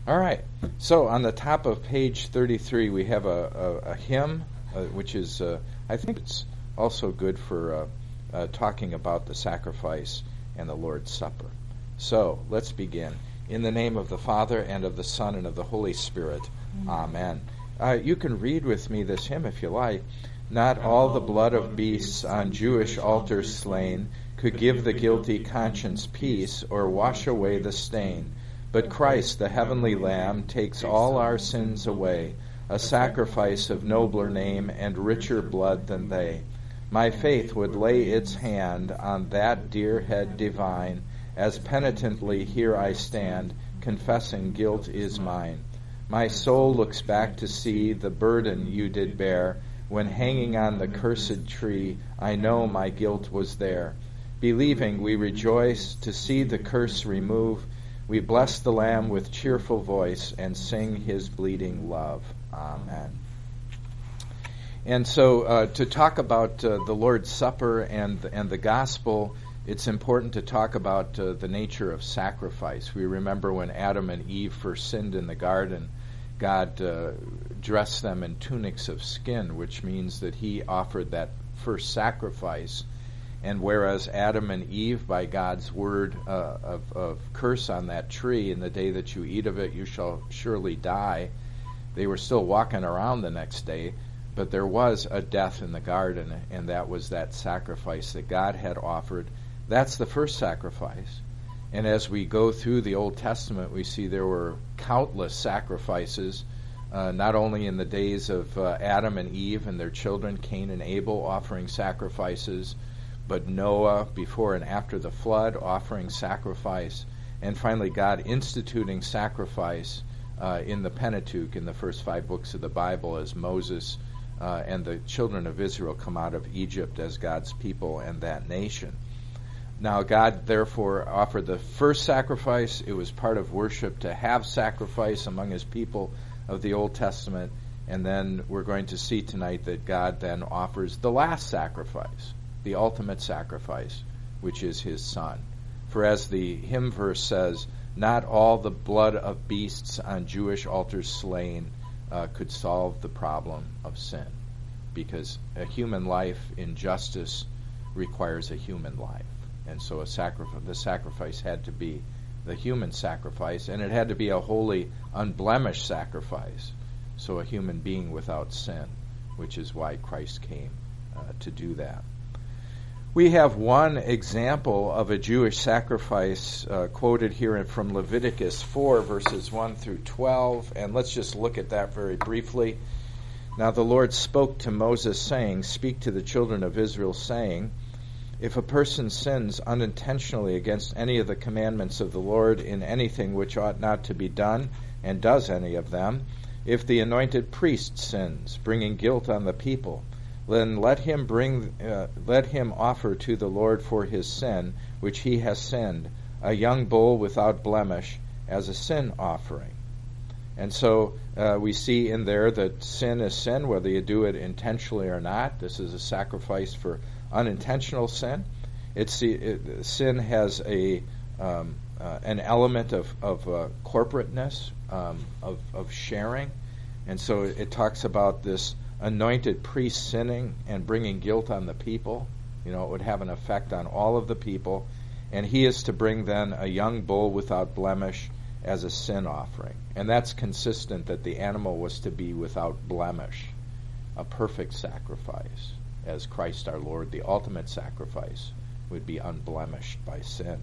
All right. So on the top of page 33, we have a hymn, which is, I think it's also good for talking about the sacrifice and the Lord's Supper. So let's begin. In the name of the Father, and of the Son, and of the Holy Spirit. Amen. You can read with me this hymn if you like. Not all the blood of beasts on Jewish altars slain could give the guilty conscience peace or wash away the stain. But Christ, the heavenly Lamb, takes all our sins away, a sacrifice of nobler name and richer blood than they. My faith would lay its hand on that dear head divine, as penitently here I stand, confessing guilt is mine. My soul looks back to see the burden you did bear, when hanging on the cursed tree, I know my guilt was there. Believing, we rejoice to see the curse remove. We bless the Lamb with cheerful voice and sing his bleeding love. Amen. And so to talk about the Lord's Supper and the gospel, it's important to talk about the nature of sacrifice. We remember when Adam and Eve first sinned in the garden, God dressed them in tunics of skin, which means that he offered that first sacrifice. And whereas Adam and Eve, by God's word of curse on that tree, in the day that you eat of it, you shall surely die, they were still walking around the next day, but there was a death in the garden, and that was that sacrifice that God had offered. That's the first sacrifice. And as we go through the Old Testament, we see there were countless sacrifices, not only in the days of Adam and Eve and their children, Cain and Abel, offering sacrifices, but Noah, before and after the flood, offering sacrifice, and finally God instituting sacrifice in the Pentateuch, in the first 5 books of the Bible, as Moses and the children of Israel come out of Egypt as God's people and that nation. Now God therefore offered the first sacrifice. It was part of worship to have sacrifice among his people of the Old Testament, and then we're going to see tonight that God then offers the last sacrifice, the ultimate sacrifice, which is his Son. For as the hymn verse says, not all the blood of beasts on Jewish altars slain could solve the problem of sin, because a human life in justice requires a human life. And so the sacrifice had to be the human sacrifice, and it had to be a holy, unblemished sacrifice, so a human being without sin, which is why Christ came to do that. We have one example of a Jewish sacrifice quoted here from Leviticus 4, verses 1 through 12, and let's just look at that very briefly. Now the Lord spoke to Moses, saying, Speak to the children of Israel, saying, If a person sins unintentionally against any of the commandments of the Lord in anything which ought not to be done, and does any of them, if the anointed priest sins, bringing guilt on the people, then let him offer to the Lord for his sin, which he has sinned, a young bull without blemish, as a sin offering. And so we see in there that sin is sin, whether you do it intentionally or not. This is a sacrifice for unintentional sin. Sin has an element of corporateness, of sharing, and so it talks about this anointed priest sinning and bringing guilt on the people. It would have an effect on all of the people, and he is to bring then a young bull without blemish as a sin offering. And that's consistent that the animal was to be without blemish, a perfect sacrifice, as Christ our Lord, the ultimate sacrifice, would be unblemished by sin.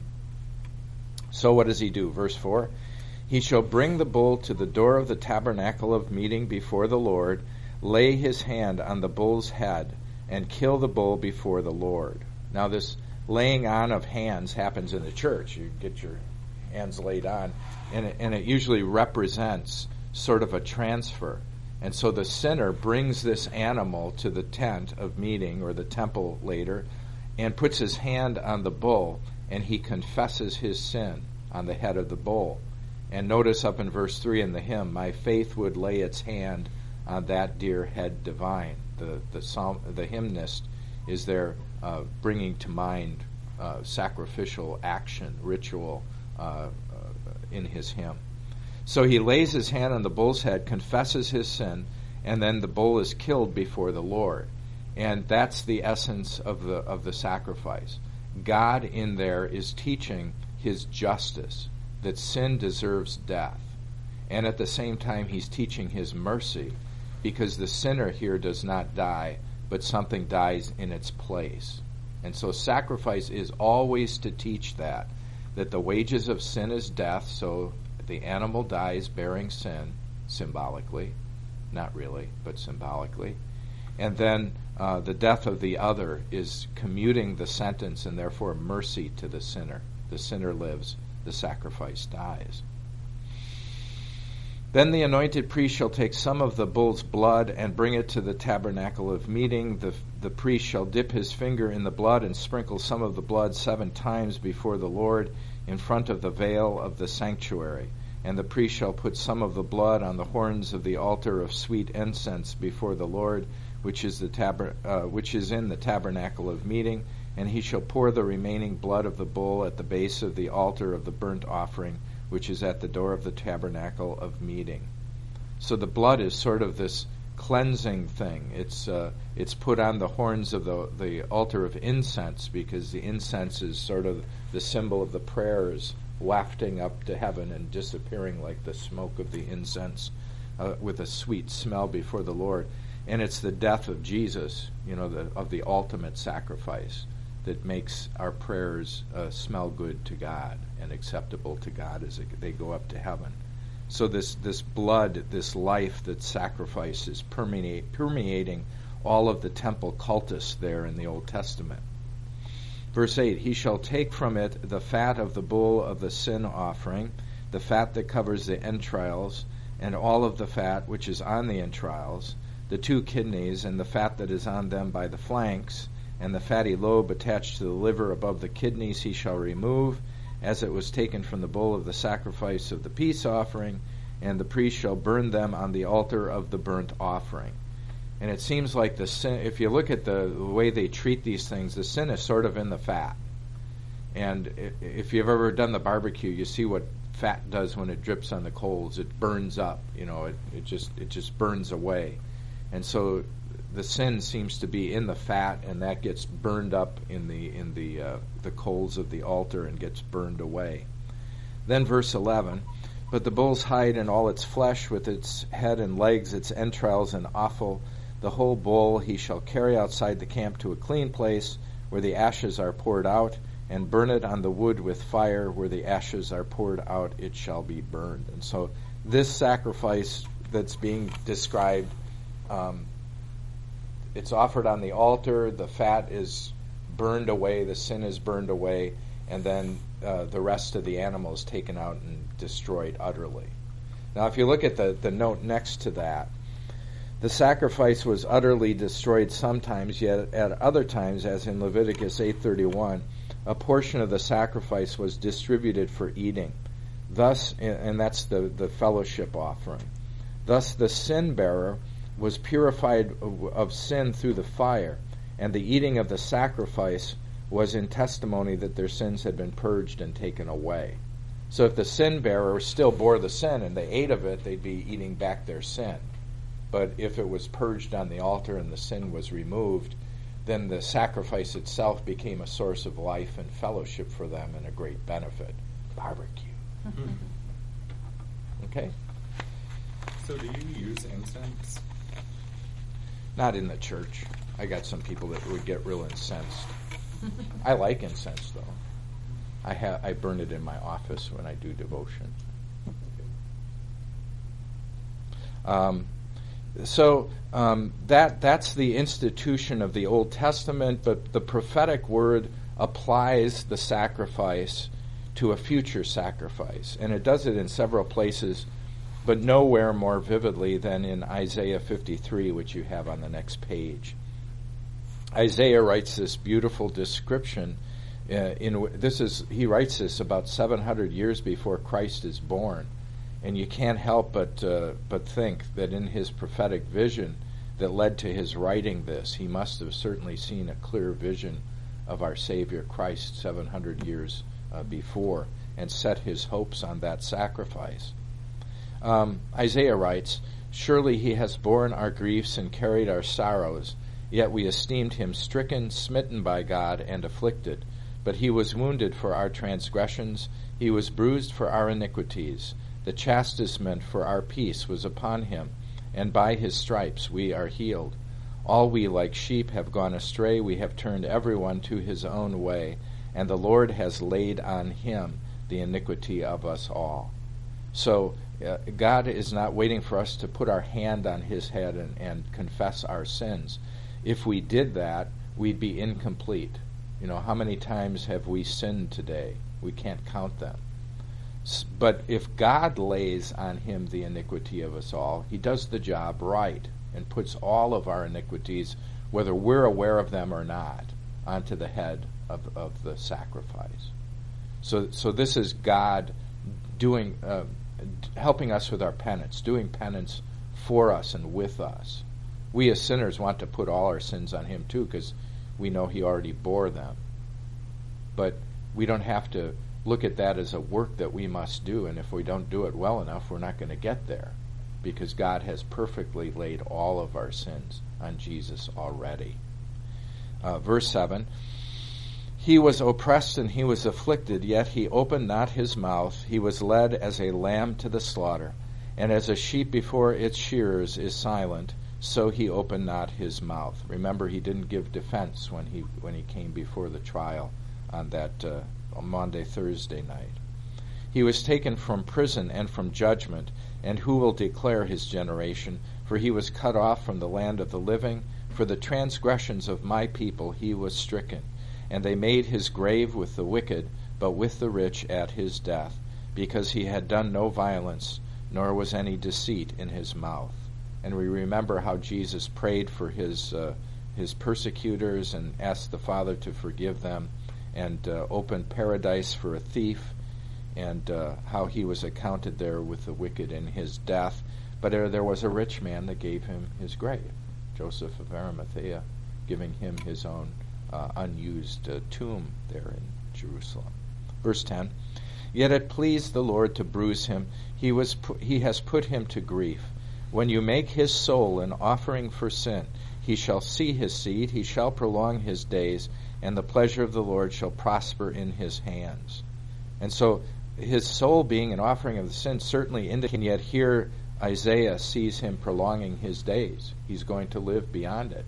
So what does he do? Verse 4, He shall bring the bull to the door of the tabernacle of meeting before the Lord, lay his hand on the bull's head, and kill the bull before the Lord. Now this laying on of hands happens in the church. You get your hands laid on, and it usually represents sort of a transfer. And so the sinner brings this animal to the tent of meeting, or the temple later, and puts his hand on the bull, and he confesses his sin on the head of the bull. And notice up in verse 3 in the hymn, My faith would lay its hand on that dear head divine. The hymnist is there bringing to mind sacrificial action, ritual in his hymn. So he lays his hand on the bull's head, confesses his sin, and then the bull is killed before the Lord. And that's the essence of the sacrifice. God in there is teaching his justice, that sin deserves death. And at the same time, he's teaching his mercy, because the sinner here does not die, but something dies in its place. And so sacrifice is always to teach that the wages of sin is death, so the animal dies bearing sin, symbolically, not really, but symbolically. And then the death of the other is commuting the sentence and therefore mercy to the sinner. The sinner lives, the sacrifice dies. Then the anointed priest shall take some of the bull's blood and bring it to the tabernacle of meeting. The priest shall dip his finger in the blood and sprinkle some of the blood 7 times before the Lord in front of the veil of the sanctuary. And the priest shall put some of the blood on the horns of the altar of sweet incense before the Lord, which is in the tabernacle of meeting. And he shall pour the remaining blood of the bull at the base of the altar of the burnt offering, which is at the door of the tabernacle of meeting. So the blood is sort of this cleansing thing. It's put on the horns of the altar of incense, because the incense is sort of the symbol of the prayers wafting up to heaven and disappearing like the smoke of the incense with a sweet smell before the Lord. And it's the death of Jesus, of the ultimate sacrifice, that makes our prayers smell good to God and acceptable to God as they go up to heaven. So this blood, this life that sacrifice is permeating all of the temple cultus there in the Old Testament. Verse 8, he shall take from it the fat of the bull of the sin offering, the fat that covers the entrails, and all of the fat which is on the entrails, the 2 kidneys, and the fat that is on them by the flanks, and the fatty lobe attached to the liver above the kidneys he shall remove, as it was taken from the bull of the sacrifice of the peace offering, and the priest shall burn them on the altar of the burnt offering. And it seems like the sin, if you look at the way they treat these things, the sin is sort of in the fat. And if you've ever done the barbecue, you see what fat does when it drips on the coals. It burns up, it just burns away. And so the sin seems to be in the fat, and that gets burned up in the coals of the altar and gets burned away. Then verse 11, but the bull's hide and all its flesh, with its head and legs, its entrails and offal, the whole bull he shall carry outside the camp to a clean place, where the ashes are poured out, and burn it on the wood with fire. Where the ashes are poured out, it shall be burned. And so this sacrifice that's being described, it's offered on the altar, the fat is burned away, the sin is burned away, and then the rest of the animal is taken out and destroyed utterly. Now if you look at the note next to that, the sacrifice was utterly destroyed sometimes, yet at other times, as in Leviticus 8:31, a portion of the sacrifice was distributed for eating. Thus, and that's the fellowship offering. Thus the sin bearer was purified of sin through the fire, and the eating of the sacrifice was in testimony that their sins had been purged and taken away. So if the sin bearer still bore the sin and they ate of it, they'd be eating back their sin. But if it was purged on the altar and the sin was removed, then the sacrifice itself became a source of life and fellowship for them and a great benefit. Barbecue. Okay? So do you use incense? Not in the church. I got some people that would get real incensed. I like incense, though. I burn it in my office when I do devotion. That's the institution of the Old Testament, but the prophetic word applies the sacrifice to a future sacrifice, and it does it in several places, but nowhere more vividly than in Isaiah 53, which you have on the next page. Isaiah writes this beautiful description. He writes this about 700 years before Christ is born, and you can't help but think that in his prophetic vision that led to his writing this, he must have certainly seen a clear vision of our Savior Christ 700 years before and set his hopes on that sacrifice. Isaiah writes, "Surely he has borne our griefs and carried our sorrows, yet we esteemed him stricken, smitten by God, and afflicted. But he was wounded for our transgressions, he was bruised for our iniquities. The chastisement for our peace was upon him, and by his stripes we are healed. All we like sheep have gone astray, we have turned everyone to his own way, and the Lord has laid on him the iniquity of us all." So God is not waiting for us to put our hand on his head and confess our sins. If we did that, we'd be incomplete. How many times have we sinned today? We can't count them. But if God lays on him the iniquity of us all, he does the job right and puts all of our iniquities, whether we're aware of them or not, onto the head of the sacrifice. So this is God doing, helping us with our penance, doing penance for us and with us. We as sinners want to put all our sins on him too, because we know he already bore them. But we don't have to look at that as a work that we must do, and if we don't do it well enough, we're not going to get there, because God has perfectly laid all of our sins on Jesus already. Verse 7, "He was oppressed and he was afflicted, yet he opened not his mouth. He was led as a lamb to the slaughter, and as a sheep before its shearers is silent, so he opened not his mouth." Remember, he didn't give defense when he came before the trial on that Monday, Thursday night. "He was taken from prison and from judgment, and who will declare his generation? For he was cut off from the land of the living. For the transgressions of my people he was stricken. And they made his grave with the wicked, but with the rich at his death, because he had done no violence, nor was any deceit in his mouth." And we remember how Jesus prayed for his persecutors and asked the Father to forgive them, and opened paradise for a thief, and how he was accounted there with the wicked in his death. But there was a rich man that gave him his grave, Joseph of Arimathea, giving him his own unused tomb there in Jerusalem. Verse 10, "Yet it pleased the Lord to bruise him. He has put him to grief. When you make his soul an offering for sin, he shall see his seed, he shall prolong his days, and the pleasure of the Lord shall prosper in his hands." And so his soul being an offering of the sin certainly indicates, and yet here Isaiah sees him prolonging his days. He's going to live beyond it.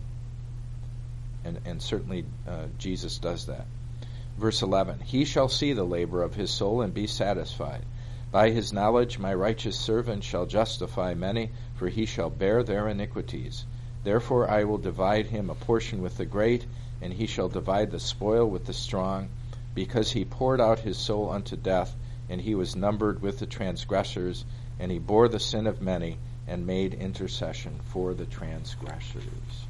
And certainly Jesus does that. Verse 11, "He shall see the labor of his soul and be satisfied. By his knowledge my righteous servant shall justify many, for he shall bear their iniquities. Therefore I will divide him a portion with the great, and he shall divide the spoil with the strong, because he poured out his soul unto death, and he was numbered with the transgressors, and he bore the sin of many, and made intercession for the transgressors."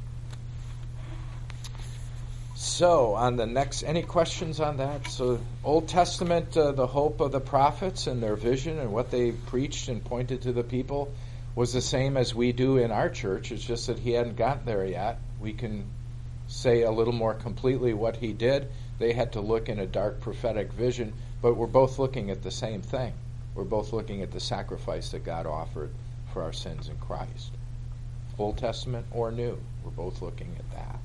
So, on the next, any questions on that? So, Old Testament, the hope of the prophets and their vision and what they preached and pointed to the people was the same as we do in our church. It's just that he hadn't gotten there yet. We can say a little more completely what he did. They had to look in a dark prophetic vision, but we're both looking at the same thing. We're both looking at the sacrifice that God offered for our sins in Christ. Old Testament or New, we're both looking at that.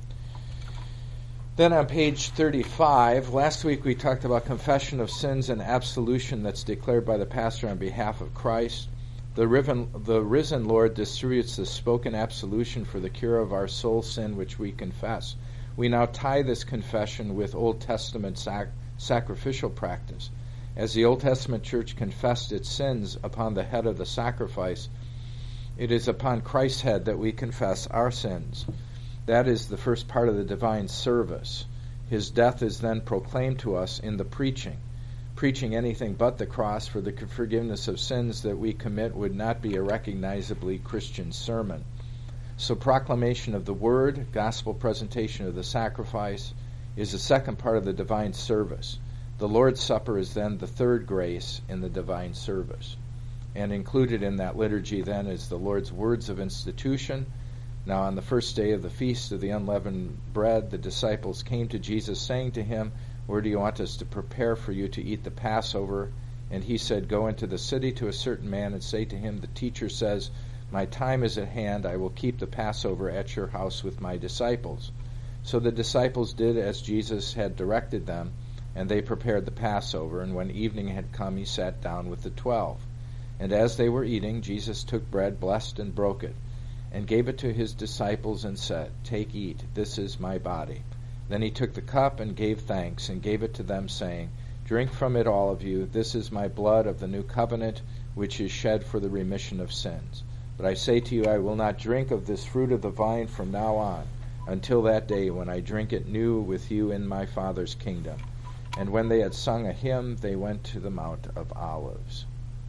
Then on page 35, last week we talked about confession of sins and absolution that's declared by the pastor on behalf of Christ. The risen Lord distributes the spoken absolution for the cure of our soul sin which we confess. We now tie this confession with Old Testament sacrificial practice. As the Old Testament church confessed its sins upon the head of the sacrifice, it is upon Christ's head that we confess our sins. That is the first part of the divine service. His death is then proclaimed to us in the preaching. Preaching anything but the cross for the forgiveness of sins that we commit would not be a recognizably Christian sermon. So proclamation of the word, gospel presentation of the sacrifice, is the second part of the divine service. The Lord's Supper is then the third grace in the divine service. And included in that liturgy then is the Lord's words of institution. Now on the first day of the feast of the unleavened bread, the disciples came to Jesus saying to him, "Where do you want us to prepare for you to eat the Passover?" And he said, Go into the city to a certain man and say to him, The teacher says, My time is at hand. I will keep the Passover at your house with my disciples. So the disciples did as Jesus had directed them, and they prepared the Passover. And when evening had come, he sat down with the 12. And as they were eating, Jesus took bread, blessed and broke it, and gave it to his disciples and said, Take, eat, this is my body. Then he took the cup and gave thanks, and gave it to them, saying, Drink from it, all of you. This is my blood of the new covenant, which is shed for the remission of sins. But I say to you, I will not drink of this fruit of the vine from now on, until that day when I drink it new with you in my Father's kingdom. And when they had sung a hymn, they went to the Mount of Olives.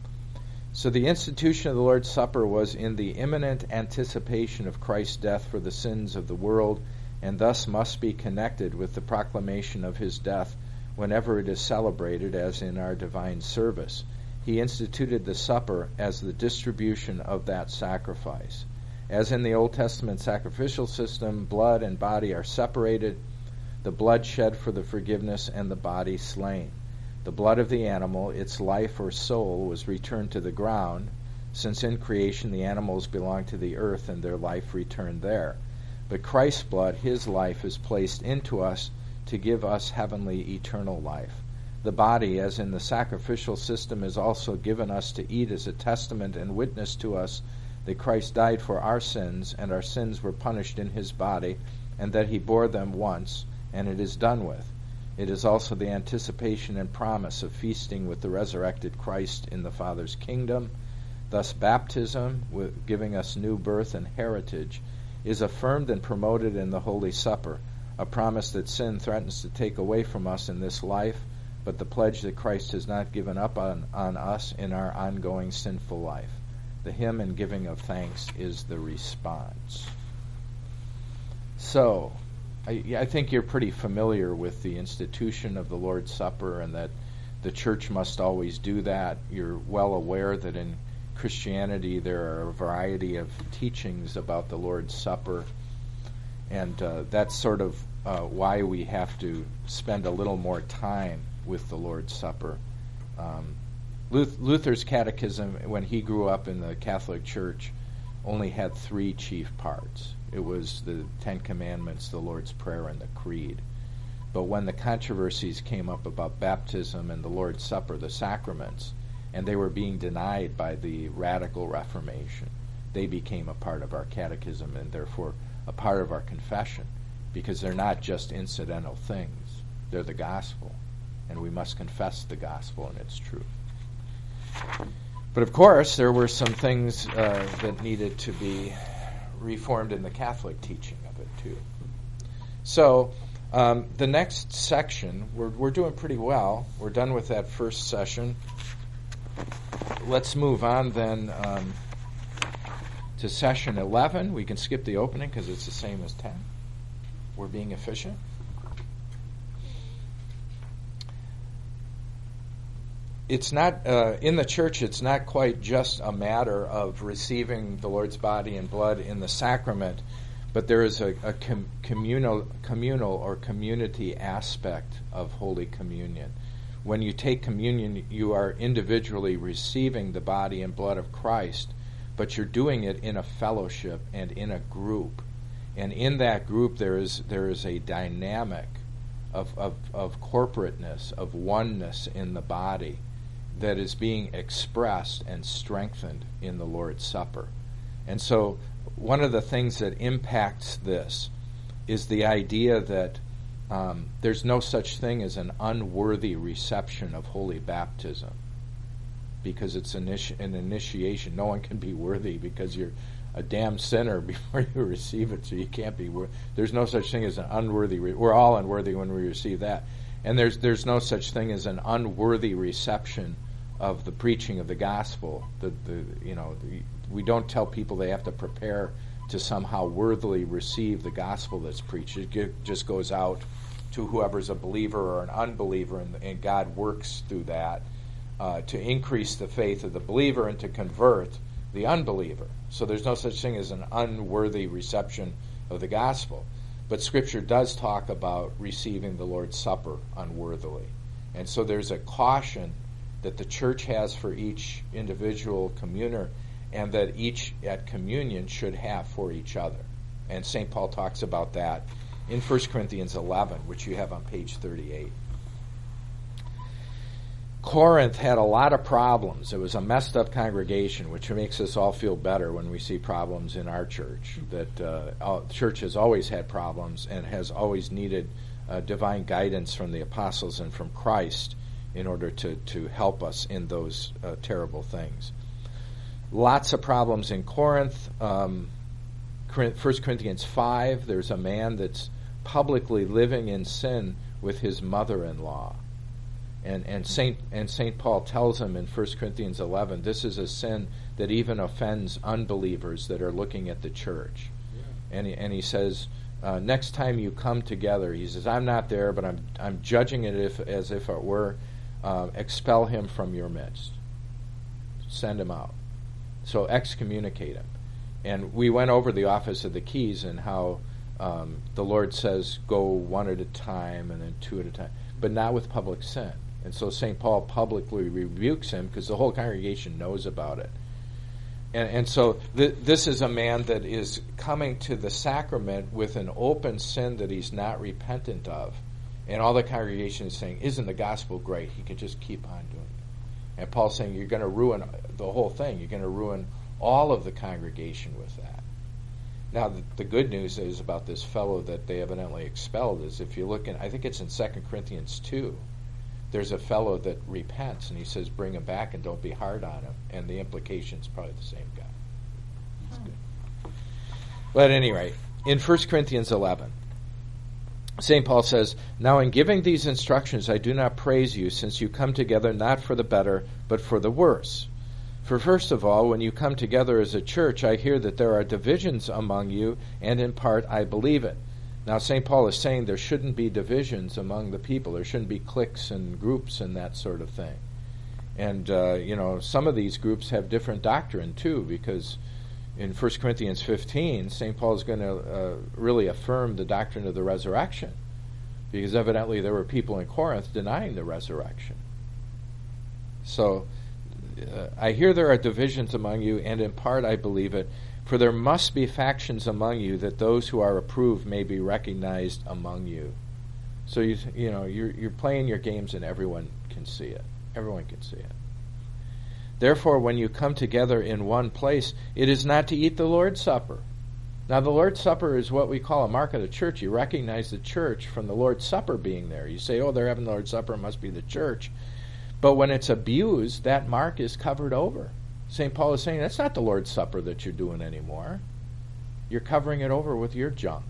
So the institution of the Lord's Supper was in the imminent anticipation of Christ's death for the sins of the world, and thus must be connected with the proclamation of his death whenever it is celebrated, as in our divine service. He instituted the supper as the distribution of that sacrifice. As in the Old Testament sacrificial system, blood and body are separated, the blood shed for the forgiveness and the body slain. The blood of the animal, its life or soul, was returned to the ground, since in creation the animals belong to the earth and their life returned there. But Christ's blood, his life, is placed into us to give us heavenly eternal life. The body, as in the sacrificial system, is also given us to eat as a testament and witness to us that Christ died for our sins, and our sins were punished in his body, and that he bore them once, and it is done with. It is also the anticipation and promise of feasting with the resurrected Christ in the Father's kingdom. Thus baptism, giving us new birth and heritage, is affirmed and promoted in the Holy Supper, a promise that sin threatens to take away from us in this life, but the pledge that Christ has not given up on us in our ongoing sinful life. The hymn and giving of thanks is the response. So, I think you're pretty familiar with the institution of the Lord's Supper and that the church must always do that. You're well aware that in Christianity there are a variety of teachings about the Lord's Supper, and that's sort of why we have to spend a little more time with the Lord's Supper. Luther's catechism, when he grew up in the Catholic Church, only had 3 chief parts. It was the 10 Commandments, the Lord's Prayer, and the Creed. But when the controversies came up about baptism and the Lord's Supper, the sacraments, and they were being denied by the Radical Reformation, they became a part of our catechism and therefore a part of our confession, because they're not just incidental things. They're the gospel, and we must confess the gospel and its truth. But of course, there were some things that needed to be reformed in the Catholic teaching of it too. So the next section, we're doing pretty well. We're done with that first session. Let's move on then to session 11. We can skip the opening because it's the same as 10. We're being efficient. It's not, in the church, it's not quite just a matter of receiving the Lord's body and blood in the sacrament, but there is a communal or community aspect of Holy Communion. When you take communion, you are individually receiving the body and blood of Christ, but you're doing it in a fellowship and in a group. And in that group there is a dynamic of corporateness, of oneness in the body, that is being expressed and strengthened in the Lord's Supper. And so one of the things that impacts this is the idea that there's no such thing as an unworthy reception of holy baptism, because it's an initiation. No one can be worthy because you're a damn sinner before you receive it, so you can't be worthy. There's no such thing as an unworthy. We're all unworthy when we receive that. And there's no such thing as an unworthy reception of the preaching of the gospel. We don't tell people they have to prepare to somehow worthily receive the gospel that's preached. It just goes out to whoever's a believer or an unbeliever, and God works through that to increase the faith of the believer and to convert the unbeliever. So there's no such thing as an unworthy reception of the gospel. But Scripture does talk about receiving the Lord's Supper unworthily. And so there's a caution that the church has for each individual communer, and that each at communion should have for each other. And St. Paul talks about that in 1 Corinthians 11, which you have on page 38. Corinth had a lot of problems. It was a messed up congregation, which makes us all feel better when we see problems in our church. That the church has always had problems and has always needed divine guidance from the apostles and from Christ in order to help us in those terrible things. Lots of problems in Corinth. 1 Corinthians 5, there's a man that's publicly living in sin with his mother-in-law. And St. Paul tells him in 1 Corinthians 11, this is a sin that even offends unbelievers that are looking at the church. Yeah. And he says, next time you come together, he says, I'm not there, but I'm judging it as if it were, expel him from your midst. Send him out. So excommunicate him. And we went over the office of the keys and how the Lord says go one at a time and then two at a time, but not with public sin. And so St. Paul publicly rebukes him because the whole congregation knows about it. And so this is a man that is coming to the sacrament with an open sin that he's not repentant of. And all the congregation is saying, isn't the gospel great? He can just keep on doing it. And Paul's saying, you're going to ruin the whole thing. You're going to ruin all of the congregation with that. Now, the good news is about this fellow that they evidently expelled is if you look in, I think it's in 2 Corinthians 2, there's a fellow that repents, and he says, bring him back and don't be hard on him. And the implication's probably the same guy. That's good. But at any rate, in 1 Corinthians 11, St. Paul says, now in giving these instructions I do not praise you, since you come together not for the better, but for the worse. For first of all, when you come together as a church, I hear that there are divisions among you, and in part I believe it. Now, St. Paul is saying there shouldn't be divisions among the people. There shouldn't be cliques and groups and that sort of thing. And, some of these groups have different doctrine, too, because in 1 Corinthians 15, St. Paul is going to really affirm the doctrine of the resurrection, because evidently there were people in Corinth denying the resurrection. So, I hear there are divisions among you, and in part I believe it, for there must be factions among you, that those who are approved may be recognized among you. So you're playing your games, and everyone can see it. Everyone can see it. Therefore, when you come together in one place, it is not to eat the Lord's Supper. Now, the Lord's Supper is what we call a mark of the church. You recognize the church from the Lord's Supper being there. You say, oh, they're having the Lord's Supper, it must be the church. But when it's abused, that mark is covered over. St. Paul is saying, that's not the Lord's Supper that you're doing anymore. You're covering it over with your junk.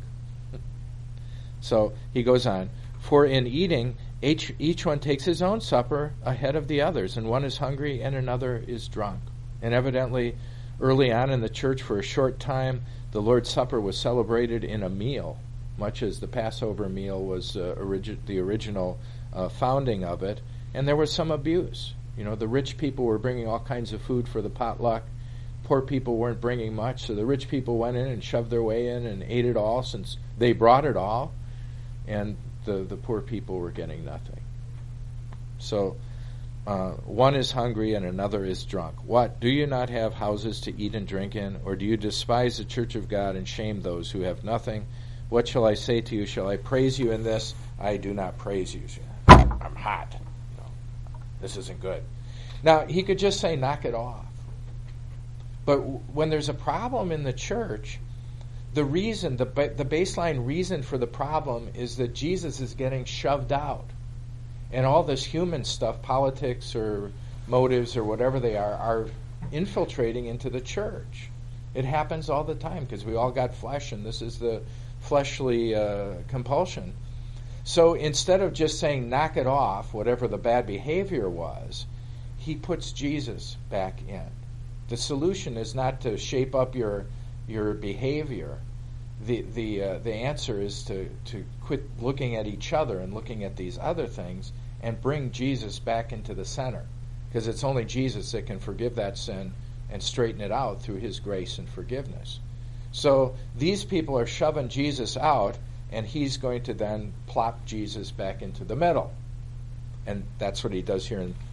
So he goes on, for in eating, each one takes his own supper ahead of the others, and one is hungry and another is drunk. And evidently, early on in the church, for a short time, the Lord's Supper was celebrated in a meal, much as the Passover meal was the original founding of it. And there was some abuse. The rich people were bringing all kinds of food for the potluck. Poor people weren't bringing much, so the rich people went in and shoved their way in and ate it all since they brought it all, and the poor people were getting nothing. So one is hungry and another is drunk. What? Do you not have houses to eat and drink in? Or do you despise the church of God and shame those who have nothing? What shall I say to you? Shall I praise you in this? I do not praise you. I'm hot. This isn't good. Now, he could just say, knock it off. But when there's a problem in the church, the baseline reason for the problem is that Jesus is getting shoved out. And all this human stuff, politics or motives or whatever they are infiltrating into the church. It happens all the time because we all got flesh, and this is the fleshly compulsion. So instead of just saying, knock it off, whatever the bad behavior was, he puts Jesus back in. The solution is not to shape up your behavior. The answer is to quit looking at each other and looking at these other things and bring Jesus back into the center. Because it's only Jesus that can forgive that sin and straighten it out through his grace and forgiveness. So these people are shoving Jesus out, and he's going to then plop Jesus back into the middle. And that's what he does here in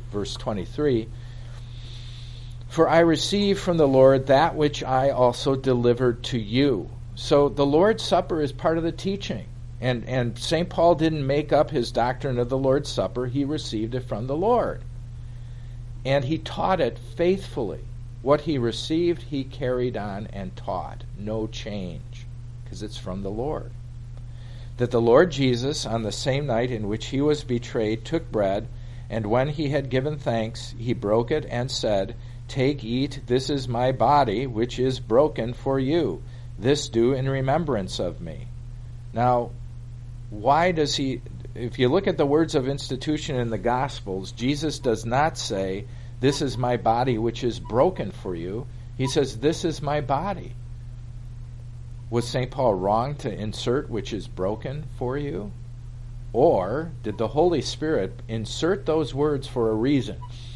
verse 23, "For I received from the Lord that which I also delivered to you." So the Lord's Supper is part of the teaching. And St. Paul didn't make up his doctrine of the Lord's Supper. He received it from the Lord. And he taught it faithfully. What he received, he carried on and taught. No change, because it's from the Lord. "That the Lord Jesus, on the same night in which he was betrayed, took bread, and when he had given thanks, he broke it and said, 'Take, eat, this is my body, which is broken for you. This do in remembrance of me.'" Now, why does he, if you look at the words of institution in the Gospels, Jesus does not say, "This is my body which is broken for you." He says, "This is my body." Was St. Paul wrong to insert "which is broken for you"? Or did the Holy Spirit insert those words for a reason?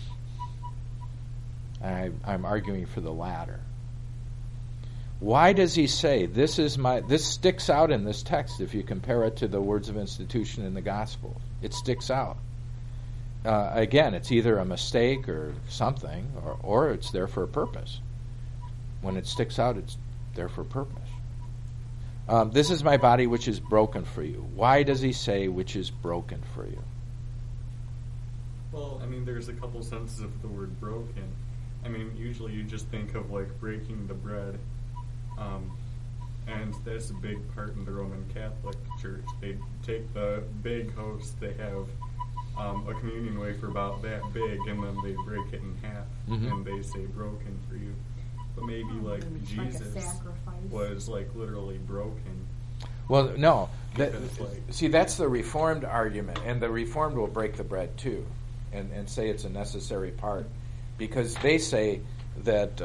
I'm arguing for the latter. Why does he say, this sticks out in this text if you compare it to the words of institution in the Gospel. It sticks out. Again, it's either a mistake or something, or it's there for a purpose. When it sticks out, it's there for a purpose. "This is my body which is broken for you." Why does he say which is broken for you? Well, I mean, there's a couple senses of the word broken. I mean, usually you just think of like breaking the bread. And that's a big part in the Roman Catholic Church. They take the big host, they have a communion wafer about that big, and then they break it in half, and they say broken for you. But maybe like Jesus was like literally broken. Well, no. See, that's the Reformed argument, and the Reformed will break the bread too, and say it's a necessary part, because they say that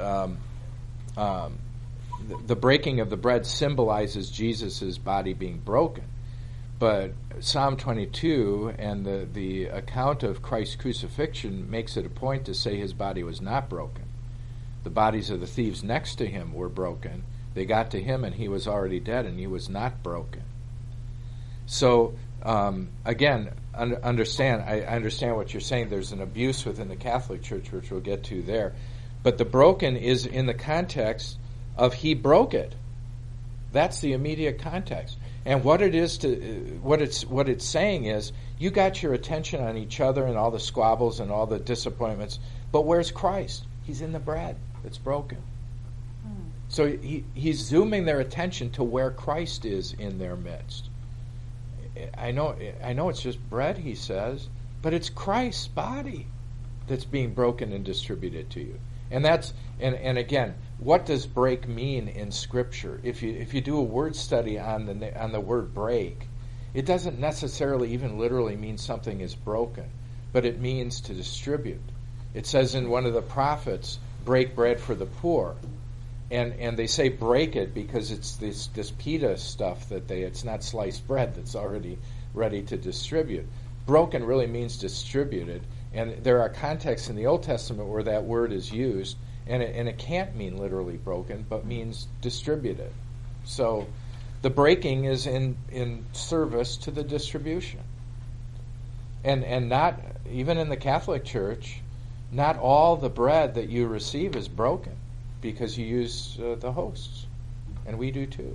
the breaking of the bread symbolizes Jesus' body being broken. But Psalm 22 and the account of Christ's crucifixion makes it a point to say his body was not broken. The bodies of the thieves next to him were broken. They got to him and he was already dead, and he was not broken. So, again, I understand what you're saying. There's an abuse within the Catholic Church, which we'll get to there. But the broken is in the context of he broke it. That's the immediate context. And what it's saying is, you got your attention on each other and all the squabbles and all the disappointments, but where's Christ? He's in the bread that's broken. So he's zooming their attention to where Christ is in their midst. I know it's just bread, he says, but it's Christ's body that's being broken and distributed to you. And that's and again, what does break mean in Scripture? If you do a word study on the word break, it doesn't necessarily even literally mean something is broken, but it means to distribute. It says in one of the prophets, "Break bread for the poor," and they say break it because it's this pita stuff it's not sliced bread that's already ready to distribute. Broken really means distributed. And there are contexts in the Old Testament where that word is used, and it can't mean literally broken, but means distributed. So the breaking is in service to the distribution. And not, even in the Catholic Church, not all the bread that you receive is broken, because you use the hosts. And we do too.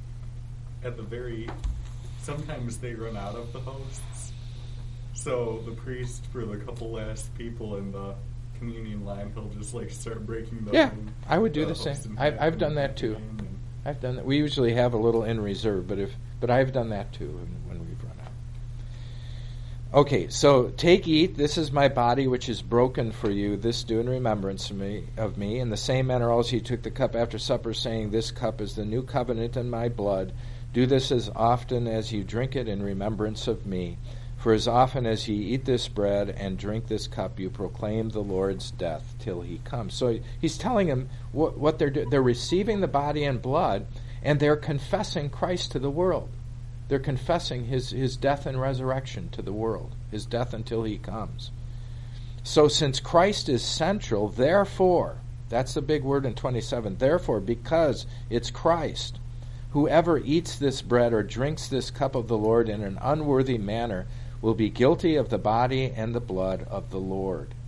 Sometimes they run out of the hosts. So the priest, for the couple last people in the communion line, he'll just like start breaking the. Yeah, I would do the same. I've done that too. I've done that. We usually have a little in reserve, but I've done that too when we've run out. Okay, so take, eat. This is my body, which is broken for you. This do in remembrance of me. In the same manner also he took the cup after supper, saying, "This cup is the new covenant in my blood. Do this as often as you drink it in remembrance of me. For as often as ye eat this bread and drink this cup, you proclaim the Lord's death till he comes." So he's telling them what they're doing. They're receiving the body and blood, and they're confessing Christ to the world. They're confessing his death and resurrection to the world, his death until he comes. So since Christ is central, therefore, that's the big word in 27, therefore, because it's Christ, whoever eats this bread or drinks this cup of the Lord in an unworthy manner will be guilty of the body and the blood of the Lord.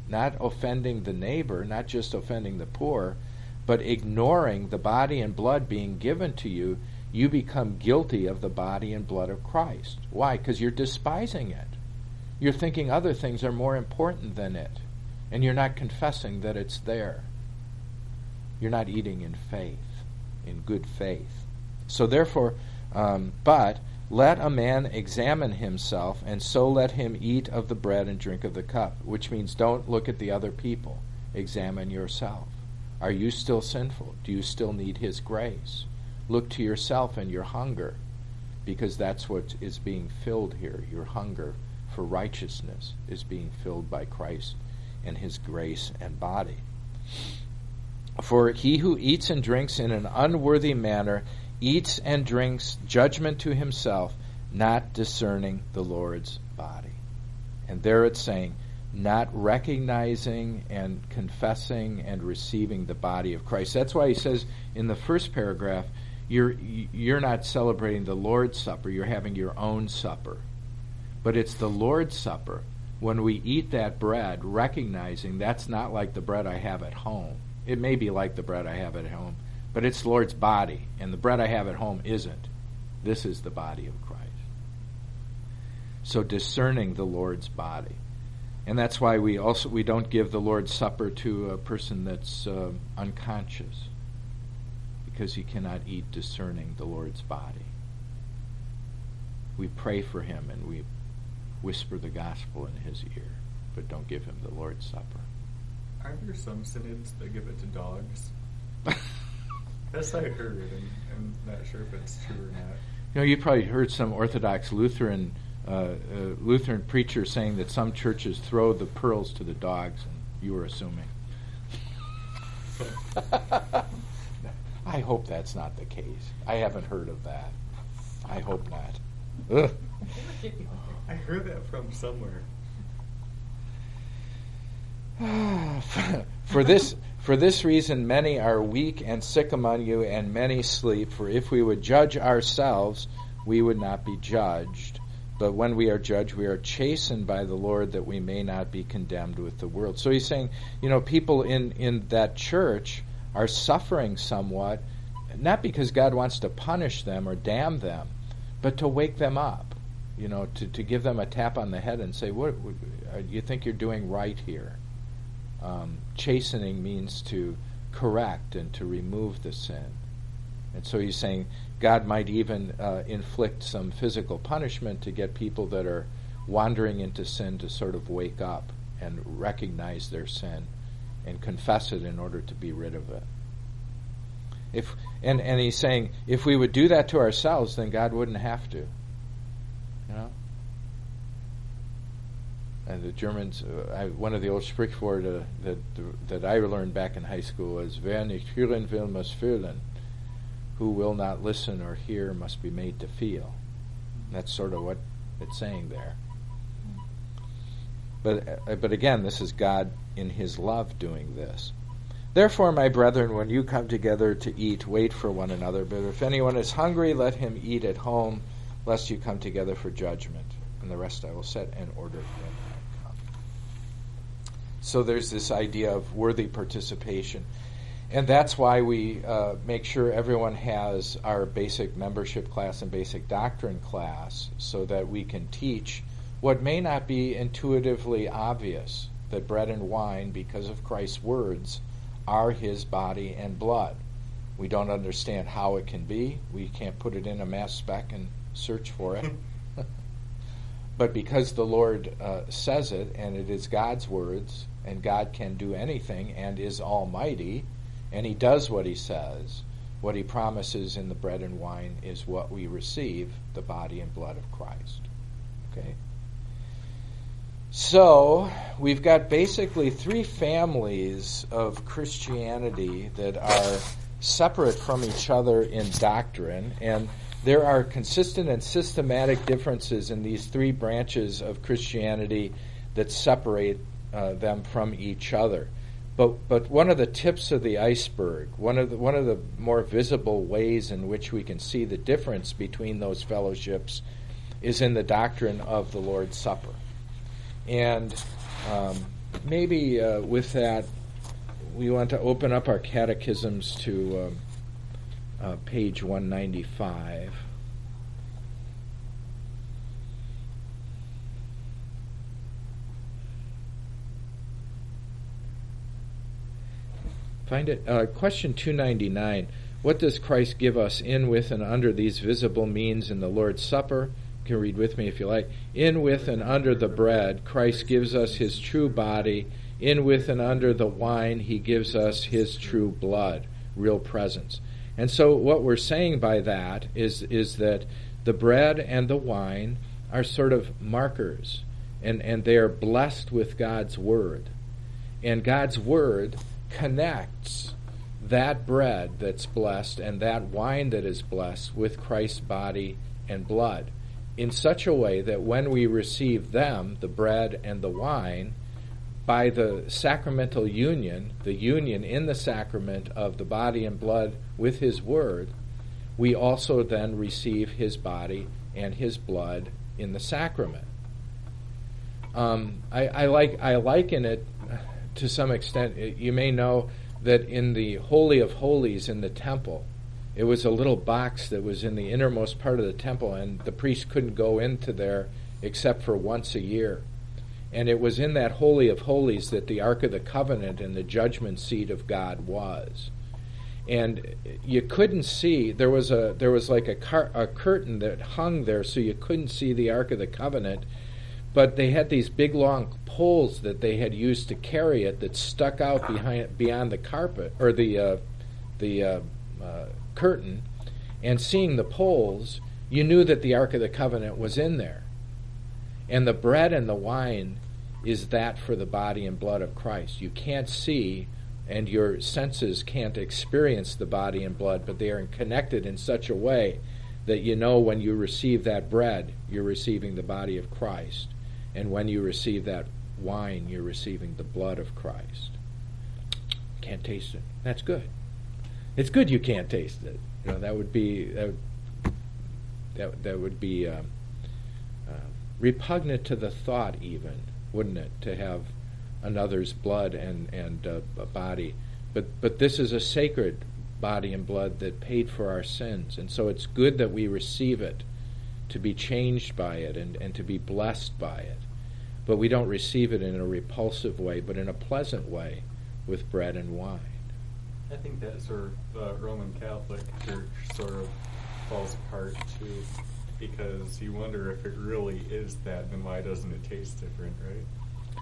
not offending the neighbor, not just offending the poor, but ignoring the body and blood being given to you, you become guilty of the body and blood of Christ. Why? Because you're despising it. You're thinking other things are more important than it. And you're not confessing that it's there. You're not eating in faith, in good faith. So therefore, but let a man examine himself, and so let him eat of the bread and drink of the cup, which means don't look at the other people. Examine yourself. Are you still sinful? Do you still need his grace? Look to yourself and your hunger, because that's what is being filled here. Your hunger for righteousness is being filled by Christ and his grace and body. For he who eats and drinks in an unworthy manner eats and drinks judgment to himself, not discerning the Lord's body. And there it's saying, not recognizing and confessing and receiving the body of Christ. That's why he says in the first paragraph, you're not celebrating the Lord's Supper, you're having your own supper. But it's the Lord's Supper. When we eat that bread, recognizing that's not like the bread I have at home. It may be like the bread I have at home, but it's Lord's body, and the bread I have at home isn't. This is the body of Christ. So discerning the Lord's body. And that's why we don't give the Lord's Supper to a person that's unconscious, because he cannot eat discerning the Lord's body. We pray for him and we whisper the gospel in his ear, but don't give him the Lord's Supper. Are there some synods that give it to dogs? That's what I heard, and I'm not sure if it's true or not. You know, you probably heard some Orthodox Lutheran preacher saying that some churches throw the pearls to the dogs, and you were assuming. I hope that's not the case. I haven't heard of that. I hope not. Ugh. I heard that from somewhere. For this reason many are weak and sick among you, and many sleep. For if we would judge ourselves, we would not be judged. But when we are judged, we are chastened by the Lord, that we may not be condemned with the world. So he's saying, people in that church are suffering somewhat, not because God wants to punish them or damn them, but to wake them up, to give them a tap on the head and say, what you think you're doing right here? Chastening means to correct and to remove the sin. And so he's saying God might even inflict some physical punishment to get people that are wandering into sin to sort of wake up and recognize their sin and confess it in order to be rid of it. And he's saying if we would do that to ourselves, then God wouldn't have to. And the Germans, one of the old Sprichworte that I learned back in high school was, "Wer nicht hören will, muss fühlen." Who will not listen or hear must be made to feel. That's sort of what it's saying there. But again, this is God in his love doing this. Therefore, my brethren, when you come together to eat, wait for one another. But if anyone is hungry, let him eat at home, lest you come together for judgment. And the rest I will set in order when I come. So there's this idea of worthy participation. And that's why we make sure everyone has our basic membership class and basic doctrine class, so that we can teach what may not be intuitively obvious, that bread and wine, because of Christ's words, are his body and blood. We don't understand how it can be. We can't put it in a mass spec and search for it. But because the Lord says it, and it is God's words, and God can do anything and is almighty, and he does what he says, what he promises in the bread and wine is what we receive, the body and blood of Christ. Okay? So, we've got basically three families of Christianity that are separate from each other in doctrine, and there are consistent and systematic differences in these three branches of Christianity that separate them from each other. But one of the tips of the iceberg, one of the more visible ways in which we can see the difference between those fellowships is in the doctrine of the Lord's Supper. And maybe with that, we want to open up our catechisms to page 195. Find it. Question 299. What does Christ give us in, with, and under these visible means in the Lord's Supper? You can read with me if you like. In, with, and under the bread, Christ gives us his true body. In, with, and under the wine, he gives us his true blood, real presence. And so what we're saying by that is that the bread and the wine are sort of markers, and they are blessed with God's Word. And God's Word connects that bread that's blessed and that wine that is blessed with Christ's body and blood in such a way that when we receive them, the bread and the wine, by the sacramental union, the union in the sacrament of the body and blood with his Word, we also then receive his body and his blood in the sacrament. I liken it to some extent. You may know that in the Holy of Holies in the temple, it was a little box that was in the innermost part of the temple, and the priest couldn't go into there except for once a year. And it was in that Holy of Holies that the Ark of the Covenant and the judgment seat of God was. And you couldn't see, there was like a curtain that hung there, so you couldn't see the Ark of the Covenant. But they had these big long poles that they had used to carry it that stuck out beyond the carpet or the curtain. And seeing the poles, you knew that the Ark of the Covenant was in there. And the bread and the wine is that for the body and blood of Christ. You can't see, and your senses can't experience the body and blood, but they are connected in such a way that you know when you receive that bread, you're receiving the body of Christ. And when you receive that wine, you're receiving the blood of Christ. Can't taste it. That's good. It's good you can't taste it. You know, that would be repugnant to the thought, even, wouldn't it, to have another's blood and a body. But this is a sacred body and blood that paid for our sins, and so it's good that we receive it, to be changed by it and to be blessed by it. But we don't receive it in a repulsive way, but in a pleasant way with bread and wine. I think that sort of the Roman Catholic Church sort of falls apart too, because you wonder if it really is that, then why doesn't it taste different, right?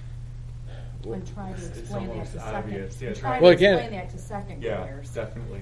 And try to explain that to obvious. second. Yeah, Try well, to again, explain that to second graders. Yeah, definitely.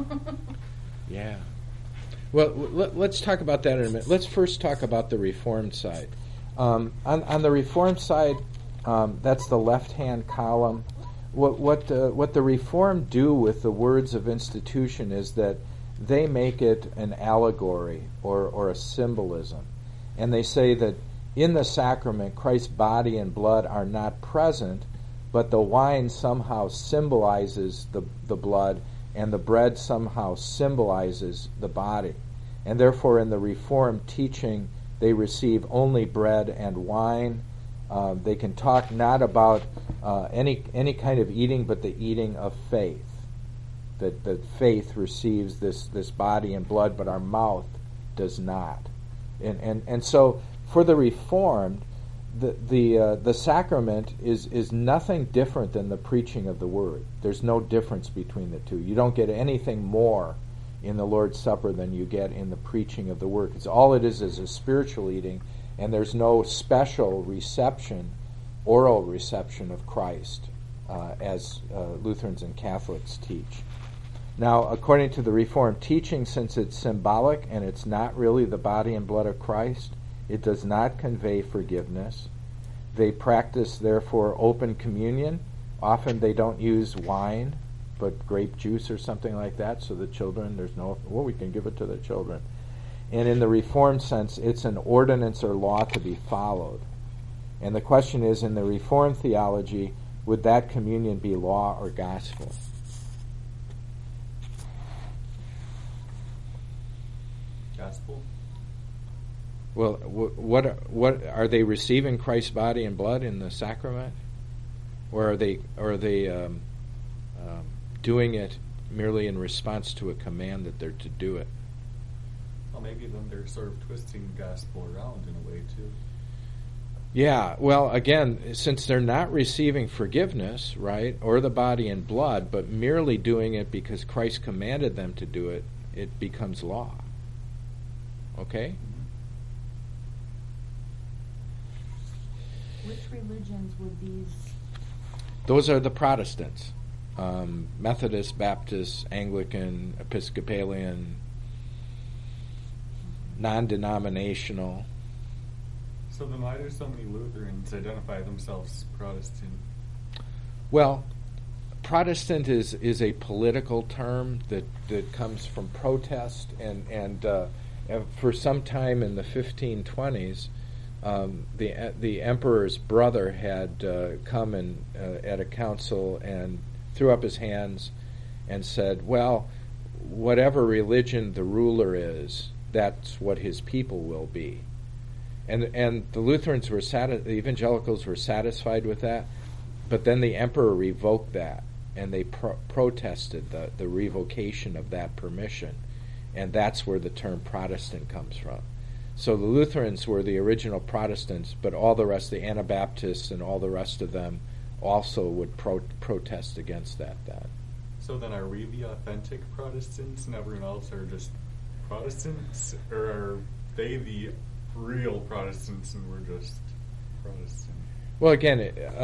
Yeah. Well, let's talk about that in a minute. Let's first talk about the Reformed side. On the Reformed side, that's the left-hand column. What the Reformed do with the words of institution is that they make it an allegory or a symbolism. And they say that in the sacrament, Christ's body and blood are not present, but the wine somehow symbolizes the blood, and the bread somehow symbolizes the body. And therefore, in the Reformed teaching, they receive only bread and wine. They can talk not about any kind of eating, but the eating of faith. That faith receives this body and blood, but our mouth does not. And so, for the Reformed, the sacrament is nothing different than the preaching of the Word. There's no difference between the two. You don't get anything more in the Lord's Supper than you get in the preaching of the Word. Because all it is a spiritual eating, and there's no special reception, oral reception of Christ, as Lutherans and Catholics teach. Now, according to the Reformed teaching, since it's symbolic and it's not really the body and blood of Christ, it does not convey forgiveness. They practice, therefore, open communion. Often they don't use wine, but grape juice or something like that, so the children, we can give it to the children. And in the Reformed sense, it's an ordinance or law to be followed. And the question is, in the Reformed theology, would that communion be law or gospel? Gospel? Well, what are they receiving Christ's body and blood in the sacrament? Or are they doing it merely in response to a command that they're to do it? Well, maybe then they're sort of twisting the gospel around in a way too. Yeah, well, again, since they're not receiving forgiveness, right, or the body and blood, but merely doing it because Christ commanded them to do it, it becomes law. Okay? Which religions would these? Those are the Protestants. Methodist, Baptist, Anglican, Episcopalian, non-denominational. So then why do so many Lutherans identify themselves as Protestant? Well, Protestant is a political term that comes from protest, and for some time in the 1520s, the emperor's brother had come and at a council and threw up his hands and said, well, whatever religion the ruler is, that's what his people will be. And the Lutherans were the evangelicals were satisfied with that, but then the emperor revoked that, and they protested the revocation of that permission, and that's where the term Protestant comes from. So the Lutherans were the original Protestants, but all the rest, the Anabaptists and all the rest of them, also would protest against that then. So then are we the authentic Protestants and everyone else are just Protestants? Or are they the real Protestants and we're just Protestant? Well, again,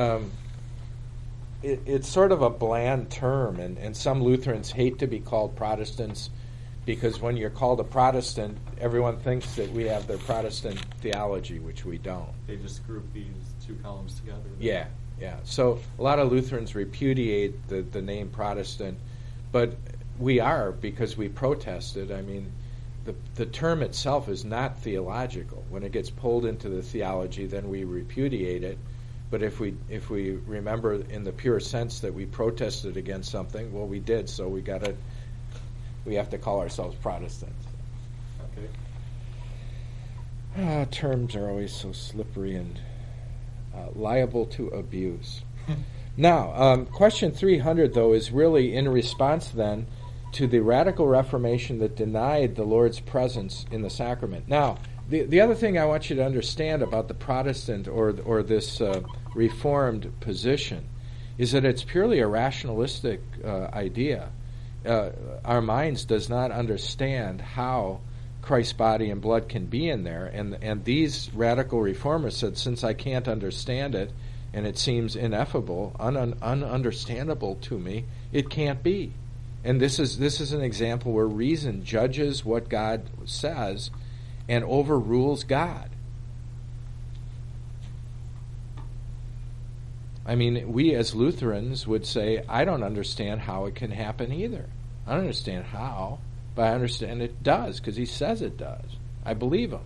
it's sort of a bland term, and some Lutherans hate to be called Protestants because when you're called a Protestant, everyone thinks that we have their Protestant theology, which we don't. They just group these two columns together. Yeah. So a lot of Lutherans repudiate the name Protestant, but we are because we protested. I mean, the term itself is not theological. When it gets pulled into the theology, then we repudiate it. But if we remember in the pure sense that we protested against something, well, we did. So we have to call ourselves Protestants. Okay. Terms are always so slippery and liable to abuse. Now, question 300, though, is really in response then to the radical Reformation that denied the Lord's presence in the sacrament. Now, the other thing I want you to understand about the Protestant or this Reformed position is that it's purely a rationalistic idea. Our minds does not understand how Christ's body and blood can be in there, and these radical reformers said, since I can't understand it, and it seems ineffable, ununderstandable to me, it can't be. And this is an example where reason judges what God says and overrules God. I mean, we as Lutherans would say, I don't understand how it can happen either. I don't understand how, but I understand it does because he says it does. I believe him.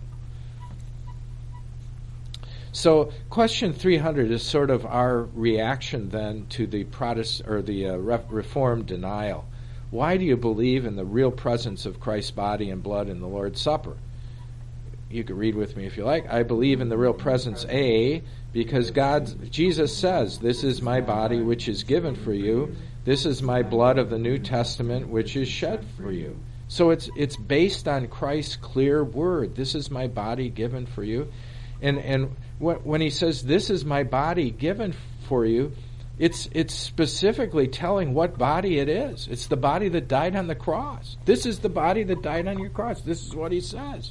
So, question 300 is sort of our reaction then to the Protestant or the Reformed denial. Why do you believe in the real presence of Christ's body and blood in the Lord's Supper? You can read with me if you like. I believe in the real presence, A, because Jesus says, this is my body which is given for you. This is my blood of the New Testament which is shed for you. So it's based on Christ's clear word. This is my body given for you. And when he says, this is my body given for you, it's specifically telling what body it is. It's the body that died on the cross. This is the body that died on your cross. This is what he says.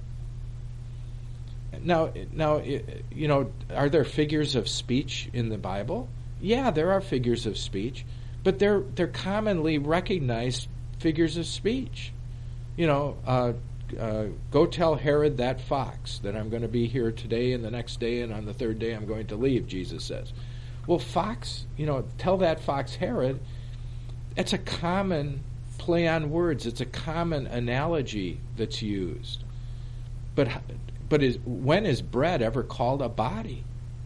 Now, you know, are there figures of speech in the Bible? Yeah, there are figures of speech, but they're commonly recognized figures of speech. You know, go tell Herod that fox that I'm going to be here today and the next day and on the third day I'm going to leave, Jesus says. Well, fox, you know, tell that fox Herod, it's a common play on words. It's a common analogy that's used. But when is bread ever called a body?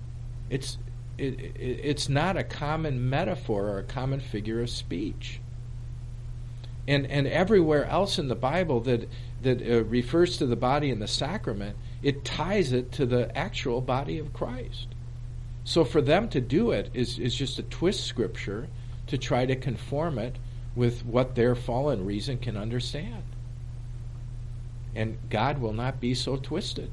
It's not a common metaphor or a common figure of speech. And everywhere else in the Bible that refers to the body and the sacrament, it ties it to the actual body of Christ. So for them to do it is just to twist Scripture to try to conform it with what their fallen reason can understand. And God will not be so twisted.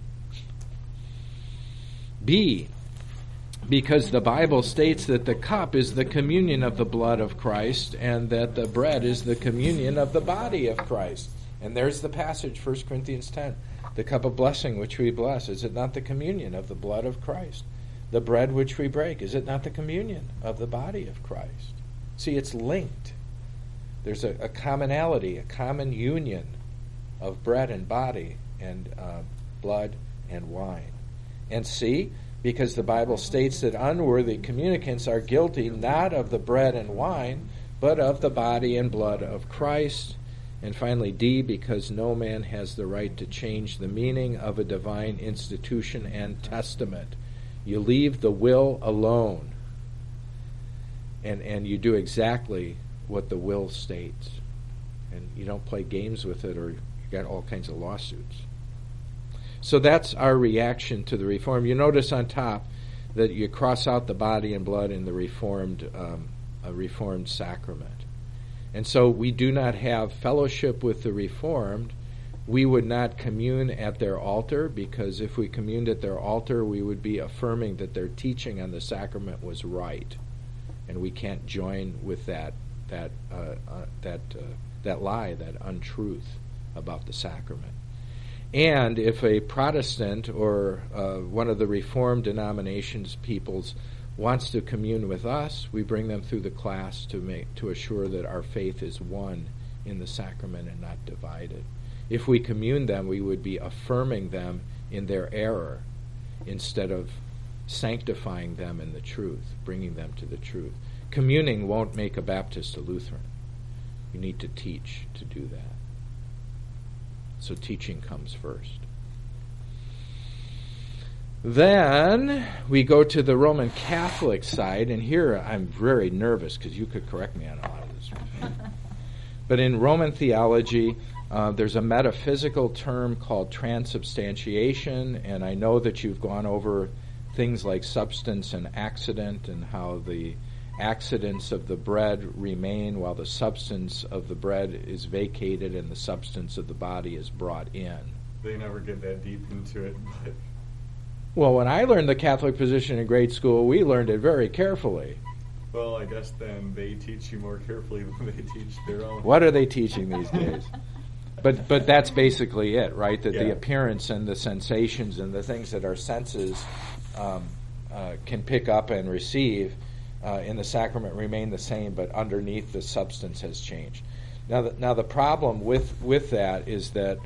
B, because the Bible states that the cup is the communion of the blood of Christ and that the bread is the communion of the body of Christ. And there's the passage, 1 Corinthians 10. The cup of blessing which we bless, is it not the communion of the blood of Christ? The bread which we break, is it not the communion of the body of Christ? See, it's linked. There's a commonality, a common union of bread and body and blood and wine. And C, because the Bible states that unworthy communicants are guilty not of the bread and wine, but of the body and blood of Christ. And finally, D, because no man has the right to change the meaning of a divine institution and testament. You leave the will alone, and you do exactly what the will states. And you don't play games with it, or you got all kinds of lawsuits. So that's our reaction to the Reform. You notice on top that you cross out the body and blood in the Reformed sacrament. And so we do not have fellowship with the Reformed. We would not commune at their altar, because if we communed at their altar, we would be affirming that their teaching on the sacrament was right, and we can't join with that lie, that untruth about the sacrament. And if a Protestant or one of the Reformed denominations peoples wants to commune with us, we bring them through the class to assure that our faith is one in the sacrament and not divided. If we commune them, we would be affirming them in their error instead of sanctifying them in the truth, bringing them to the truth. Communing won't make a Baptist a Lutheran. You need to teach to do that. So teaching comes first. Then we go to the Roman Catholic side, and here I'm very nervous because you could correct me on a lot of this. But in Roman theology, there's a metaphysical term called transubstantiation, and I know that you've gone over things like substance and accident, and how the accidents of the bread remain while the substance of the bread is vacated and the substance of the body is brought in. They never get that deep into it, but... Well, when I learned the Catholic position in grade school, we learned it very carefully. Well, I guess then they teach you more carefully than they teach their own. What are they teaching these days? But that's basically it, right? That the appearance and the sensations and the things that our senses can pick up and receive in the sacrament remain the same, but underneath the substance has changed. Now the problem with that is that,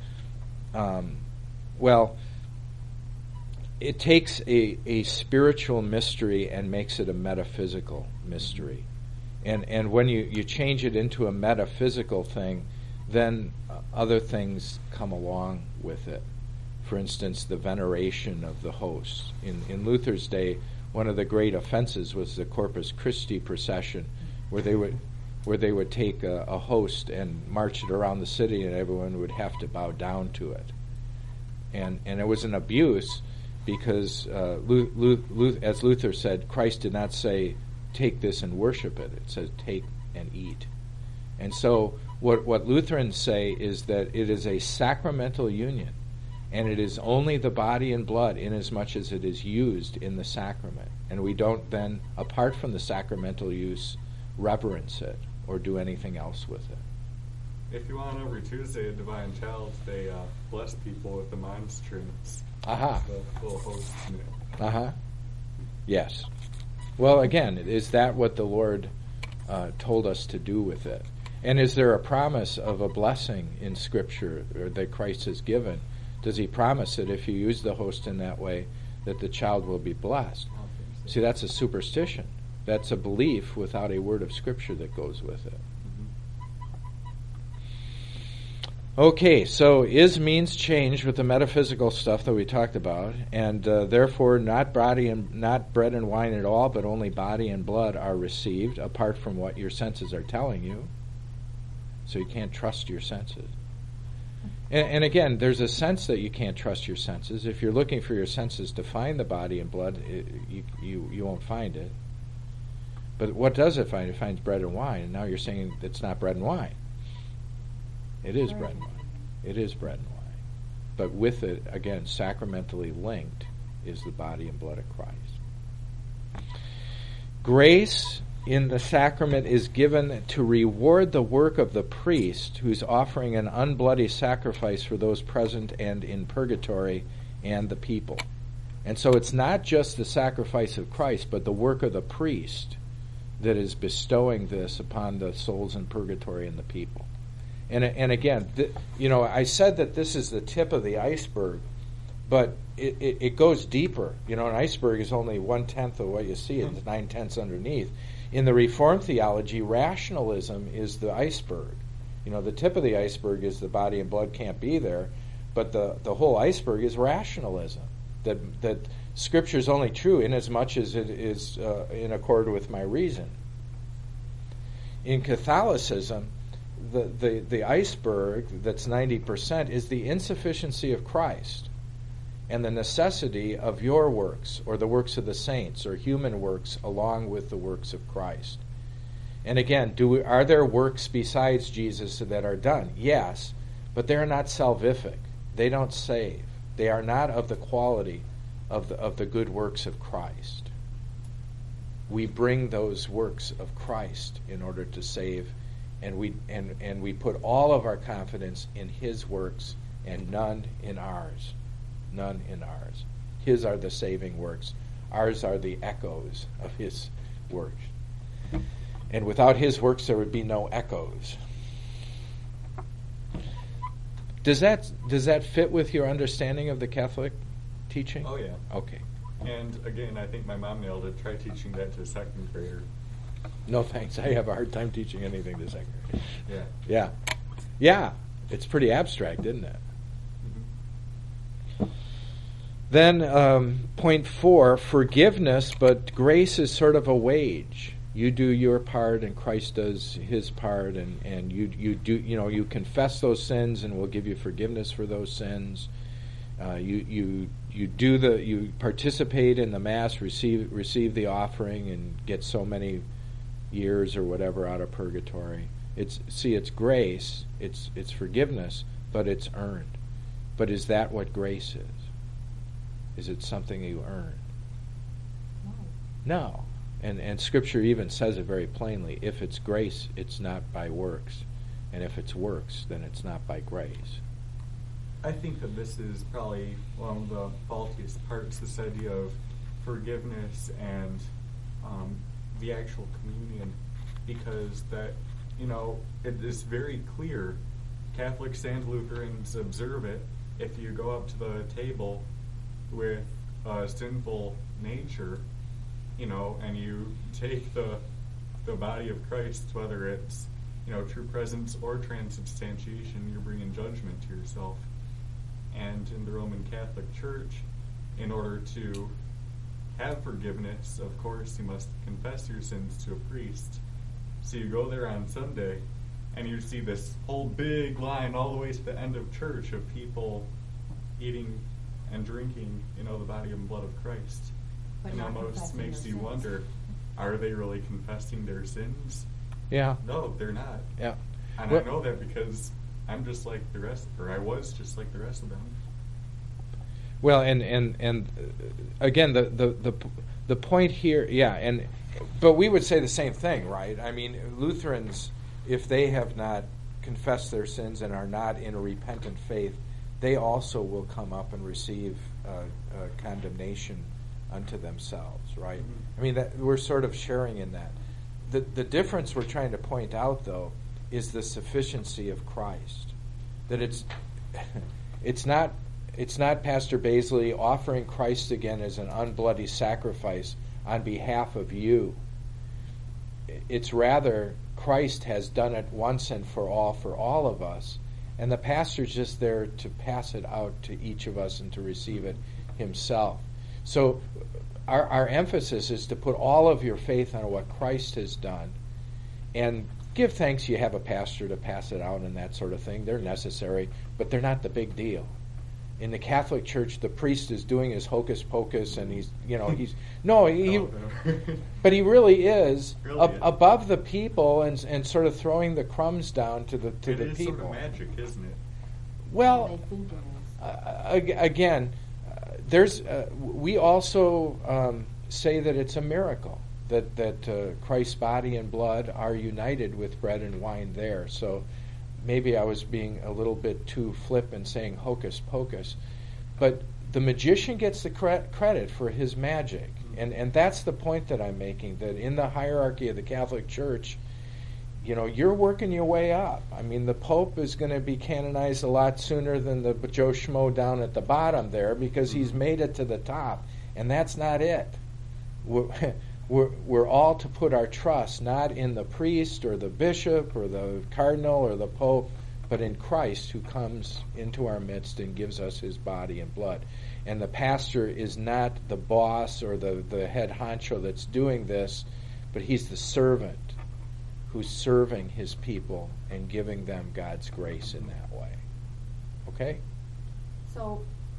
it takes a spiritual mystery and makes it a metaphysical mystery. And when you change it into a metaphysical thing, then other things come along with it. For instance, the veneration of the host. In Luther's day, one of the great offenses was the Corpus Christi procession, where they would take a host and march it around the city, and everyone would have to bow down to it. And it was an abuse, because as Luther said, Christ did not say, take this and worship it. It says, take and eat. And so what Lutherans say is that it is a sacramental union, and it is only the body and blood inasmuch as it is used in the sacrament. And we don't then, apart from the sacramental use, reverence it or do anything else with it. If you want, every Tuesday at Divine Child's, they bless people with the monstrance. Aha. The little host. Yes. Well, again, is that what the Lord told us to do with it? And is there a promise of a blessing in Scripture that Christ has given? Does he promise that if you use the host in that way, that the child will be blessed? See, that's a superstition. That's a belief without a word of Scripture that goes with it. Okay, so is means change with the metaphysical stuff that we talked about, and therefore not bread and wine at all, but only body and blood are received, apart from what your senses are telling you. So you can't trust your senses. And again, there's a sense that you can't trust your senses. If you're looking for your senses to find the body and blood, you won't find it. But what does it find? It finds bread and wine. And now you're saying it's not bread and wine. It is bread and wine. It is bread and wine. But with it, again, sacramentally linked, is the body and blood of Christ. Grace in the sacrament is given to reward the work of the priest who's offering an unbloody sacrifice for those present and in purgatory and the people. And so it's not just the sacrifice of Christ, but the work of the priest that is bestowing this upon the souls in purgatory and the people. And again, I said that this is the tip of the iceberg, but it goes deeper. An iceberg is only 1/10 of what you see. It's 9/10 underneath. In the Reformed theology, rationalism is the iceberg. The tip of the iceberg is the body and blood can't be there, but the whole iceberg is rationalism. That Scripture is only true in as much as it is in accord with my reason. In Catholicism, the iceberg that's 90% is the insufficiency of Christ and the necessity of your works or the works of the saints or human works along with the works of Christ. And again, are there works besides Jesus that are done? Yes, but they're not salvific. They don't save. They are not of the quality of the good works of Christ. We bring those works of Christ in order to save, and we put all of our confidence in His works and none in ours. None in ours. His are the saving works. Ours are the echoes of His works. And without His works, there would be no echoes. Does that fit with your understanding of the Catholic teaching? Oh, yeah. Okay. And again, I think my mom nailed it. Try teaching that to a second grader. No thanks. I have a hard time teaching anything to second graders. Yeah. Yeah. It's pretty abstract, isn't it? Then point 4, forgiveness, but grace is sort of a wage. You do your part and Christ does His part, and you do, you confess those sins and we'll give you forgiveness for those sins. You participate in the Mass, receive the offering and get so many years or whatever out of purgatory. It's grace, it's forgiveness, but it's earned. But is that what grace is? Is it something you earn? No. And Scripture even says it very plainly. If it's grace, it's not by works. And if it's works, then it's not by grace. I think that this is probably one of the faultiest parts, this idea of forgiveness and the actual communion, because that, it is very clear. Catholics and Lutherans observe it. If you go up to the table with a sinful nature, and you take the body of Christ, whether it's, true presence or transubstantiation, you're bringing judgment to yourself. And in the Roman Catholic Church, in order to have forgiveness, of course, you must confess your sins to a priest. So you go there on Sunday, and you see this whole big line all the way to the end of church of people eating and drinking, the body and blood of Christ. But and almost makes you wonder, are they really confessing their sins? Yeah. No, they're not. Yeah. And I know that because I'm just like the rest, or I was just like the rest of them. Well, and again, the point here, but we would say the same thing, right? I mean, Lutherans, if they have not confessed their sins and are not in a repentant faith, they also will come up and receive condemnation unto themselves, right? Mm-hmm. I mean, that we're sort of sharing in that. The difference we're trying to point out, though, is the sufficiency of Christ. That it's not Pastor Baisley offering Christ again as an unbloody sacrifice on behalf of you. It's rather Christ has done it once and for all of us, and the pastor's just there to pass it out to each of us and to receive it himself. So our emphasis is to put all of your faith on what Christ has done, and Give thanks you have a pastor to pass it out and that sort of thing. They're necessary, but they're not the big deal. In the Catholic Church, the priest is doing his hocus pocus, and but he really is above the people and sort of throwing the crumbs down to the people. It is sort of magic, isn't it? Well, They think it is. again, we also say that it's a miracle that Christ's body and blood are united with bread and wine there. So maybe I was being a little bit too flip in saying hocus pocus, but the magician gets the credit for his magic, and that's the point that I'm making. That in the hierarchy of the Catholic Church, you're working your way up. I mean, the Pope is going to be canonized a lot sooner than the Joe Schmo down at the bottom there, because he's made it to the top, and that's not it. We're all to put our trust not in the priest or the bishop or the cardinal or the Pope, but in Christ, who comes into our midst and gives us his body and blood. And the pastor is not the boss or the head honcho that's doing this, but he's the servant who's serving his people and giving them God's grace in that way. Okay? So,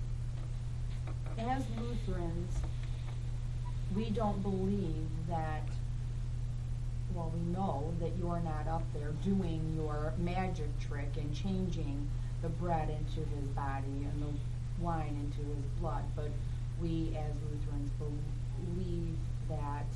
as Lutherans, we don't believe that, well, we know that you're not up there doing your magic trick and changing the bread into his body and the wine into his blood, but we as Lutherans believe that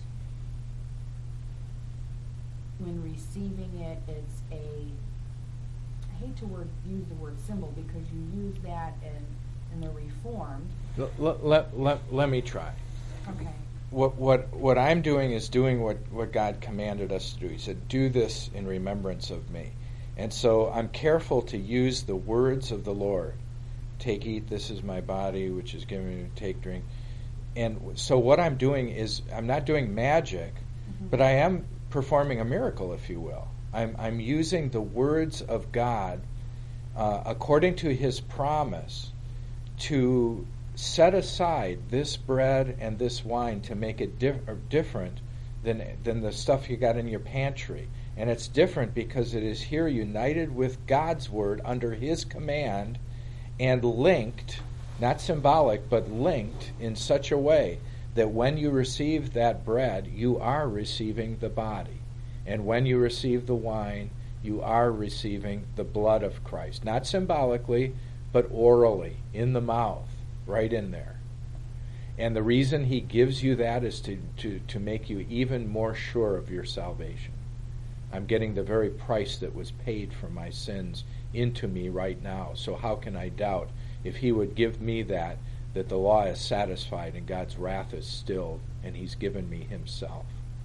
when receiving it, it's I hate to use the word symbol, because you use that in the Reformed. Let me try. Okay. What I'm doing is doing what God commanded us to do. He said, "Do this in remembrance of me." And so I'm careful to use the words of the Lord. Take, eat, this is my body, which is given you, take, drink. And so what I'm doing is, I'm not doing magic, but I am performing a miracle, if you will. I'm using the words of God according to his promise to set aside this bread and this wine to make it different than the stuff you got in your pantry. And it's different because it is here united with God's word under his command and linked, not symbolic, but linked in such a way that when you receive that bread, you are receiving the body. And when you receive the wine, you are receiving the blood of Christ. Not symbolically, but orally, in the mouth. Right in there. And the reason he gives you that is to make you even more sure of your salvation. I'm getting the very price that was paid for my sins into me right now. So how can I doubt, if he would give me that the law is satisfied and God's wrath is stilled and he's given me himself?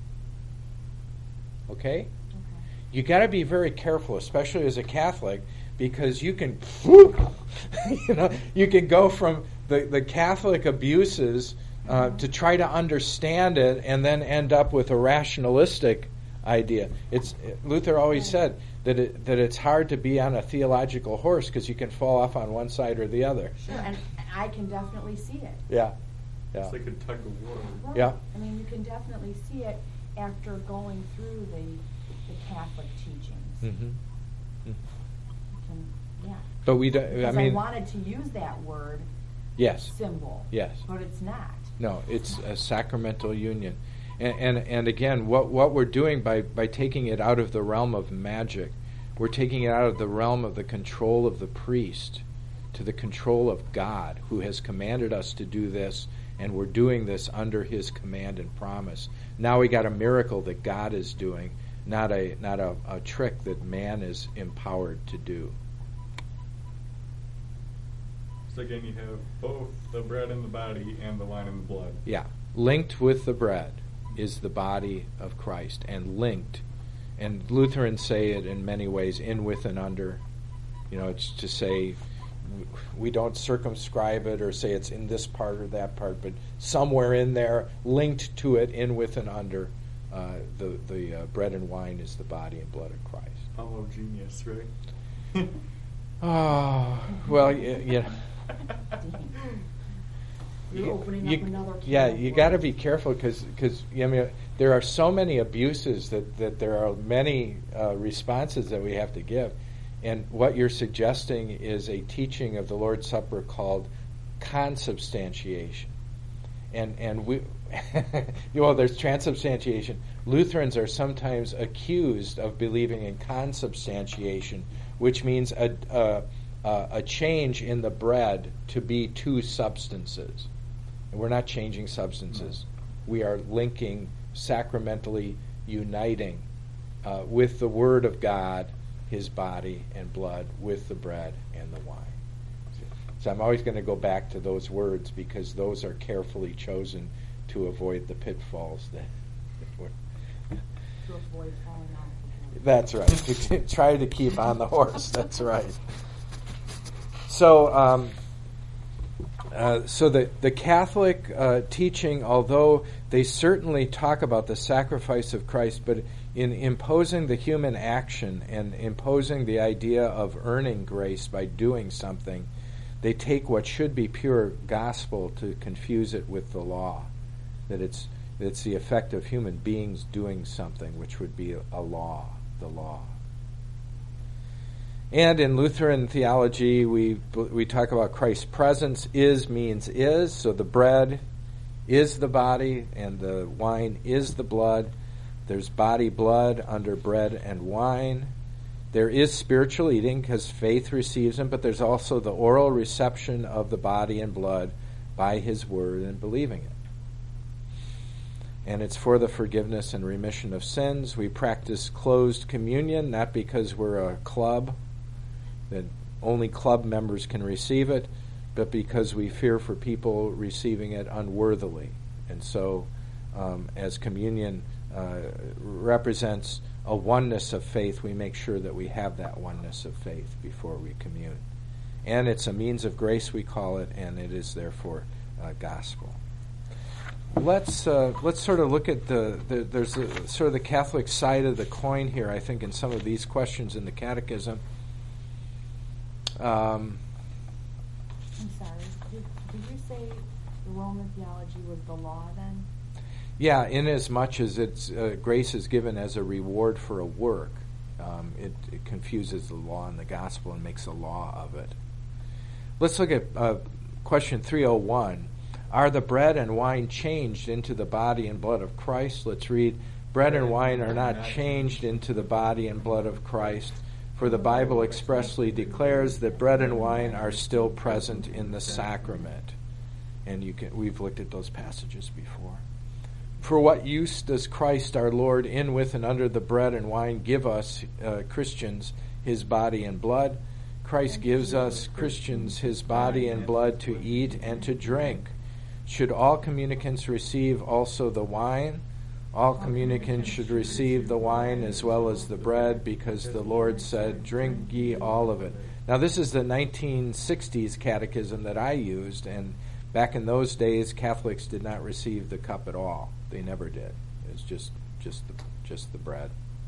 Okay? You got to be very careful, especially as a Catholic, because you can you can go from the Catholic abuses to try to understand it and then end up with a rationalistic idea. Luther always said that it's hard to be on a theological horse because you can fall off on one side or the other. Sure, and I can definitely see it. Yeah. It's like a tug of war. Right. Yeah. I mean, you can definitely see it after going through the Catholic teachings. Mm-hmm. You can, yeah. But we don't. Because I mean, I wanted to use that word. Yes. Symbol. Yes. But it's not. No, it's a sacramental union. And again, what we're doing by taking it out of the realm of magic, we're taking it out of the realm of the control of the priest to the control of God, who has commanded us to do this, and we're doing this under his command and promise. Now we got a miracle that God is doing, not a trick that man is empowered to do. So again, you have both the bread and the body and the wine and the blood. Yeah. Linked with the bread is the body of Christ, and linked. And Lutherans say it in many ways, in, with, and under. It's to say, we don't circumscribe it or say it's in this part or that part, but somewhere in there, linked to it, in, with, and under, the bread and wine is the body and blood of Christ. Homogeneous, right? Oh, well, yeah. You're opening up another can Yeah, of you worms. got to be careful because there are so many abuses that there are many responses that we have to give. And what you're suggesting is a teaching of the Lord's Supper called consubstantiation. And we, well, there's transubstantiation. Lutherans are sometimes accused of believing in consubstantiation, which means a change in the bread to be two substances. And we're not changing substances. We are linking, sacramentally uniting with the Word of God, His body and blood, with the bread and the wine. So I'm always going to go back to those words because those are carefully chosen to avoid the pitfalls that To avoid falling off the horse. That's right. Try to keep on the horse. That's right. So, so the Catholic teaching, although they certainly talk about the sacrifice of Christ, but in imposing the human action and imposing the idea of earning grace by doing something, they take what should be pure gospel to confuse it with the law. That it's the effect of human beings doing something, which would be a law, the law. And in Lutheran theology, we talk about Christ's presence. Is means is, so the bread is the body and the wine is the blood. There's body, blood under bread and wine. There is spiritual eating because faith receives them, but there's also the oral reception of the body and blood by His Word and believing it. And it's for the forgiveness and remission of sins. We practice closed communion, not because we're a club, that only club members can receive it, but because we fear for people receiving it unworthily. And so, as communion represents a oneness of faith, we make sure that we have that oneness of faith before we commune. And it's a means of grace, we call it, and it is therefore gospel. Let's sort of look at there's sort of the Catholic side of the coin here, I think, in some of these questions in the Catechism. I'm sorry. Did you say the Roman theology was the law then? Yeah, inasmuch as it's grace is given as a reward for a work, it confuses the law and the gospel and makes a law of it. Let's look at question 301. Are the bread and wine changed into the body and blood of Christ? Let's read. Bread and wine are not changed into the body and blood of Christ, for the Bible expressly declares that bread and wine are still present in the sacrament. And we've looked at those passages before. For what use does Christ our Lord, in, with, and under the bread and wine, give us, Christians, His body and blood? Christ gives us, Christians, His body and blood to eat and to drink. Should all communicants receive also the wine? All communicants should receive the wine as well as the bread, because the Lord said, "Drink ye all of it." Now, this is the 1960s catechism that I used, and back in those days, Catholics did not receive the cup at all. They never did. It was just the bread.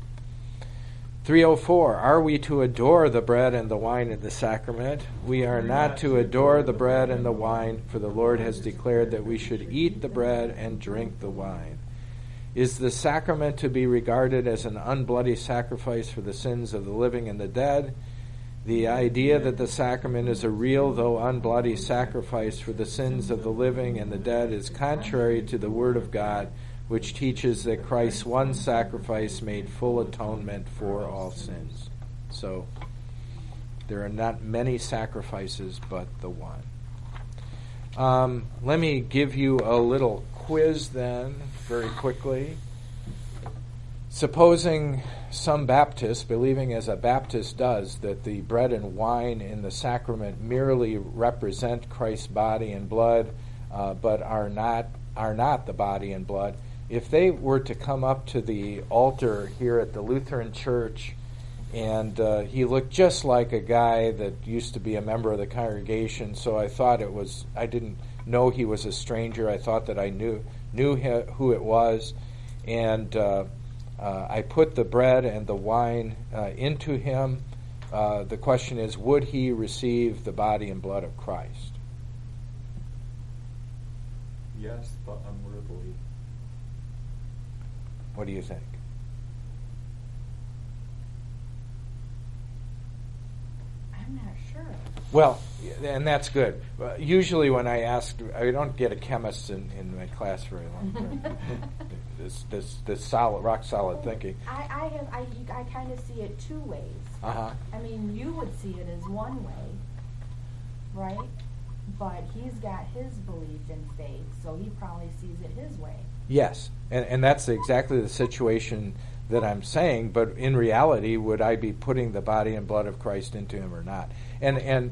304. Are we to adore the bread and the wine in the sacrament? We are not to adore the bread and the wine, for the Lord has declared that we should eat the bread and drink the wine. Is the sacrament to be regarded as an unbloody sacrifice for the sins of the living and the dead? The idea that the sacrament is a real, though unbloody, sacrifice for the sins of the living and the dead is contrary to the Word of God, which teaches that Christ's one sacrifice made full atonement for all sins. So, there are not many sacrifices, but the one. Let me give you a little quiz then, very quickly. Supposing some Baptists, believing as a Baptist does, that the bread and wine in the sacrament merely represent Christ's body and blood, but are not the body and blood, if they were to come up to the altar here at the Lutheran Church, and he looked just like a guy that used to be a member of the congregation, so I didn't know he was a stranger. I thought that I knew who it was, and I put the bread and the wine into him. The question is, would he receive the body and blood of Christ? Yes, but unworthily. What do you think? I'm not sure. Well, and that's good. Usually when I ask, I don't get a chemist in my class very long. this solid, rock solid thinking. I kind of see it two ways. Uh-huh. I mean, you would see it as one way, right? But he's got his belief in faith, so he probably sees it his way. Yes, and that's exactly the situation that I'm saying, but in reality, would I be putting the body and blood of Christ into him or not? And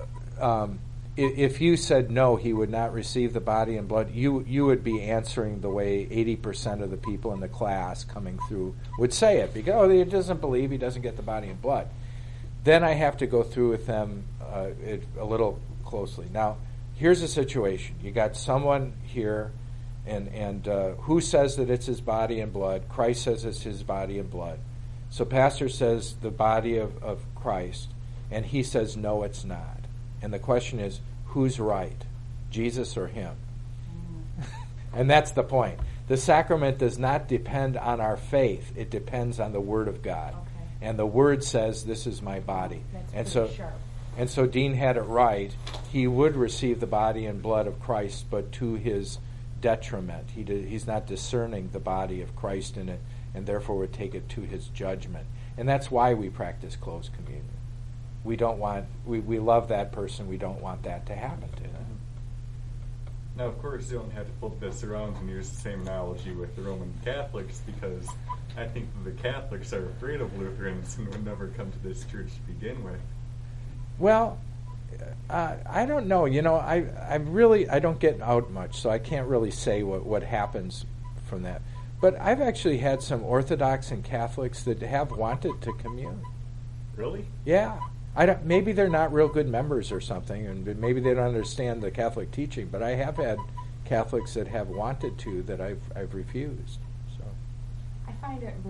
if you said no, he would not receive the body and blood, you would be answering the way 80% of the people in the class coming through would say it, because he doesn't believe, he doesn't get the body and blood. Then I have to go through with them a little closely. Now, here's a situation. You got someone here, and who says that it's his body and blood? Christ says it's his body and blood. So pastor says the body of Christ, and he says no, it's not. And the question is, who's right, Jesus or him? And that's the point. The sacrament does not depend on our faith. It depends on the Word of God. Okay. And the Word says, this is my body. That's and pretty sharp. And so Dean had it right. He would receive the body and blood of Christ, but to his detriment. He's not discerning the body of Christ in it, and therefore would take it to his judgment. And that's why we practice closed communion. We don't want, we love that person. We don't want that to happen to them. Now, of course, you don't have to flip this around and use the same analogy with the Roman Catholics, because I think the Catholics are afraid of Lutherans and would never come to this church to begin with. Well, I don't know. You know, I don't get out much, so I can't really say what happens from that. But I've actually had some Orthodox and Catholics that have wanted to commune. Really? Yeah. Maybe they're not real good members or something, and maybe they don't understand the Catholic teaching. But I have had Catholics that have wanted to that I've refused. So I find it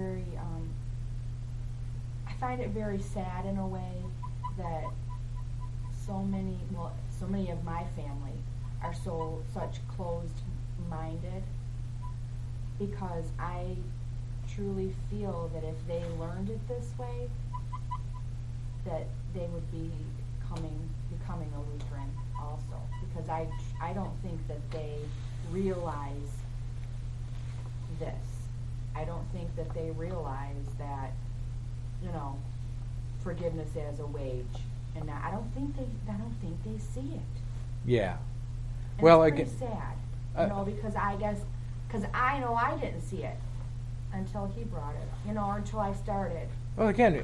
very sad in a way that so many of my family are such closed-minded, because I truly feel that if they learned it this way, that they would be becoming a Lutheran also, because I don't think that they realize this. I don't think that they realize that, forgiveness as a wage, and I don't think they see it. yeah. And Well, it's again, pretty sad, because I know I didn't see it until he brought it, or until I started. well, again,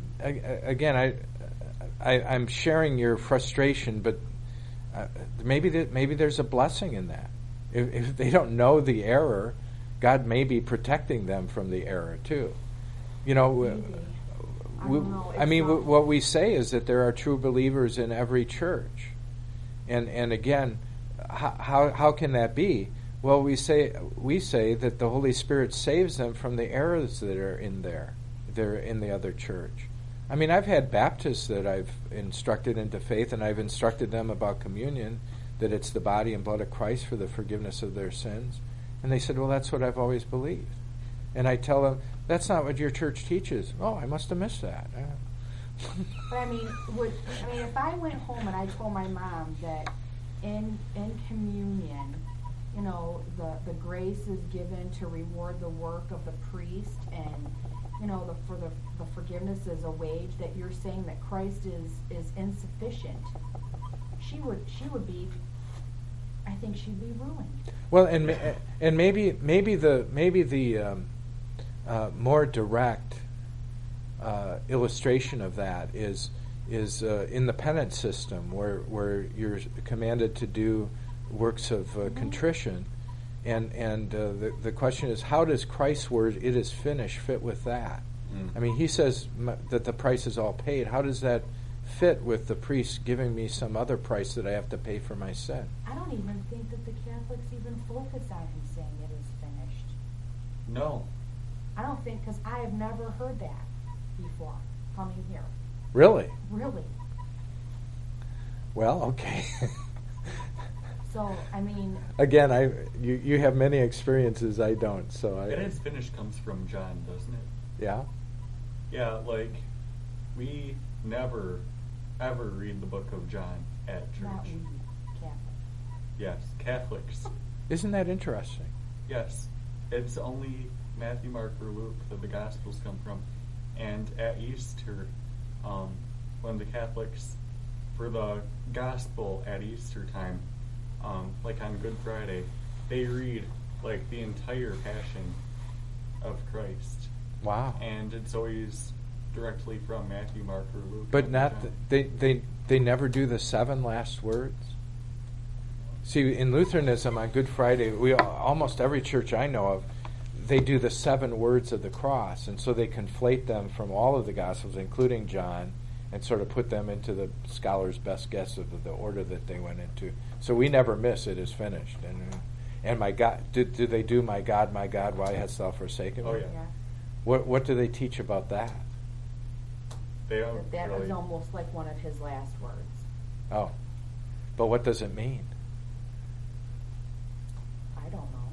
I'm sharing your frustration, but maybe there's a blessing in that. If they don't know the error, God may be protecting them from the error too. Maybe. I don't know. What we say is that there are true believers in every church, and again, how can that be? Well, we say that the Holy Spirit saves them from the errors that are in there. They're in the other church. I mean, I've had Baptists that I've instructed into faith, and I've instructed them about communion, that it's the body and blood of Christ for the forgiveness of their sins. And they said, well, that's what I've always believed. And I tell them, that's not what your church teaches. Oh, I must have missed that. But if I went home and I told my mom that in communion, the grace is given to reward the work of the priest, and the forgiveness is a wage, that you're saying that Christ is insufficient, she would be, I think she'd be ruined. Well, and maybe the more direct illustration of that is in the penance system, where you're commanded to do works of contrition, and the question is, how does Christ's word, "It is finished," fit with that? I mean, he says that the price is all paid. How does that fit with the priest giving me some other price that I have to pay for my sin? I don't even think that the Catholics even focus on him saying it is finished. No. I don't think, because I have never heard that before coming here. Really? Really. Well, okay. So, I mean, Again, you have many experiences I don't, so And its finish comes from John, doesn't it? yeah. Yeah, like, we never, ever read the book of John at church. not we, Catholic. Yes, Catholics. Isn't that interesting? Yes. It's only Matthew, Mark, or Luke that the Gospels come from. And at Easter, when the Catholics, for the Gospel at Easter time, like on Good Friday, they read, like, the entire Passion of Christ. Wow. And it's always directly from Matthew, Mark, or Luke. But or not John. they never do the 7 last words. See, in Lutheranism on Good Friday, almost every church I know of, they do the 7 words of the cross, and so they conflate them from all of the Gospels, including John, and sort of put them into the scholar's best guess of the order that they went into. So we never miss it is finished. And my God, do they do my God, why hast thou forsaken me? Oh, yeah. What do they teach about that? They don't That really... was almost like one of his last words. Oh, but what does it mean? I don't know.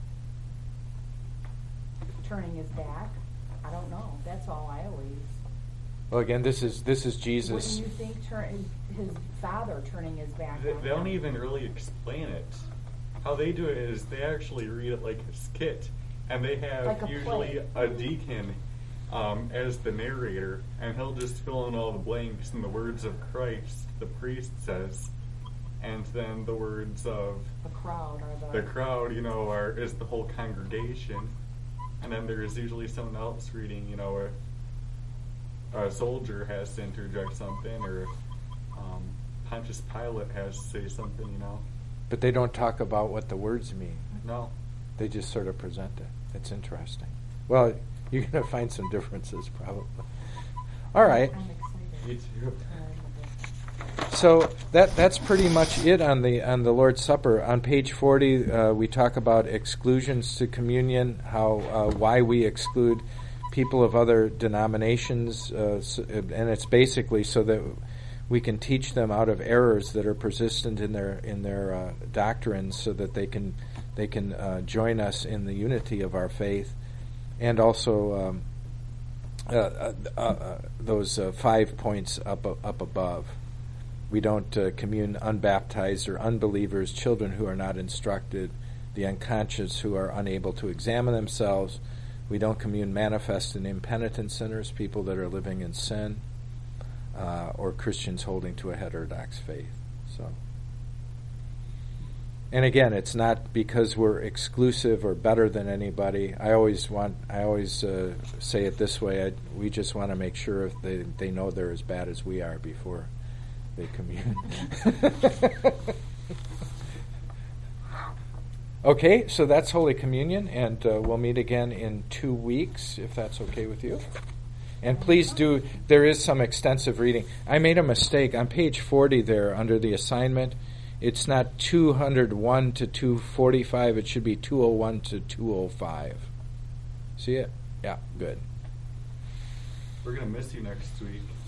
Turning his back? I don't know. That's all I always... Well, again, this is Jesus. Wouldn't you think his father turning his back on They don't him? even really explain it. How they do it is they actually read it like a skit, and they have Like a usually play. a deacon as the narrator, and he'll just fill in all the blanks in the words of Christ, the priest says, and then the words of The crowd or the crowd, is the whole congregation, and then there's usually someone else reading, if a soldier has to interject something, or if Pontius Pilate has to say something, But they don't talk about what the words mean. No. They just sort of present it. It's interesting. Well, you're going to find some differences, probably. All right. I'm excited. Me too. So that's pretty much it on the Lord's Supper. On page 40, we talk about exclusions to communion, how why we exclude people of other denominations, and it's basically so that we can teach them out of errors that are persistent in their doctrines, so that they can join us in the unity of our faith, and also those 5 points up above. We don't commune unbaptized or unbelievers, children who are not instructed, the unconscious who are unable to examine themselves. We don't commune manifest and impenitent sinners, people that are living in sin, or Christians holding to a heterodox faith. So, and again, it's not because we're exclusive or better than anybody. I always say it this way: we just want to make sure if they know they're as bad as we are before they commune. Okay, so that's Holy Communion, and we'll meet again in 2 weeks, if that's okay with you. And please do, there is some extensive reading. I made a mistake. On page 40 there, under the assignment, it's not 201 to 245, it should be 201 to 205. See it? Yeah, good. We're going to miss you next week.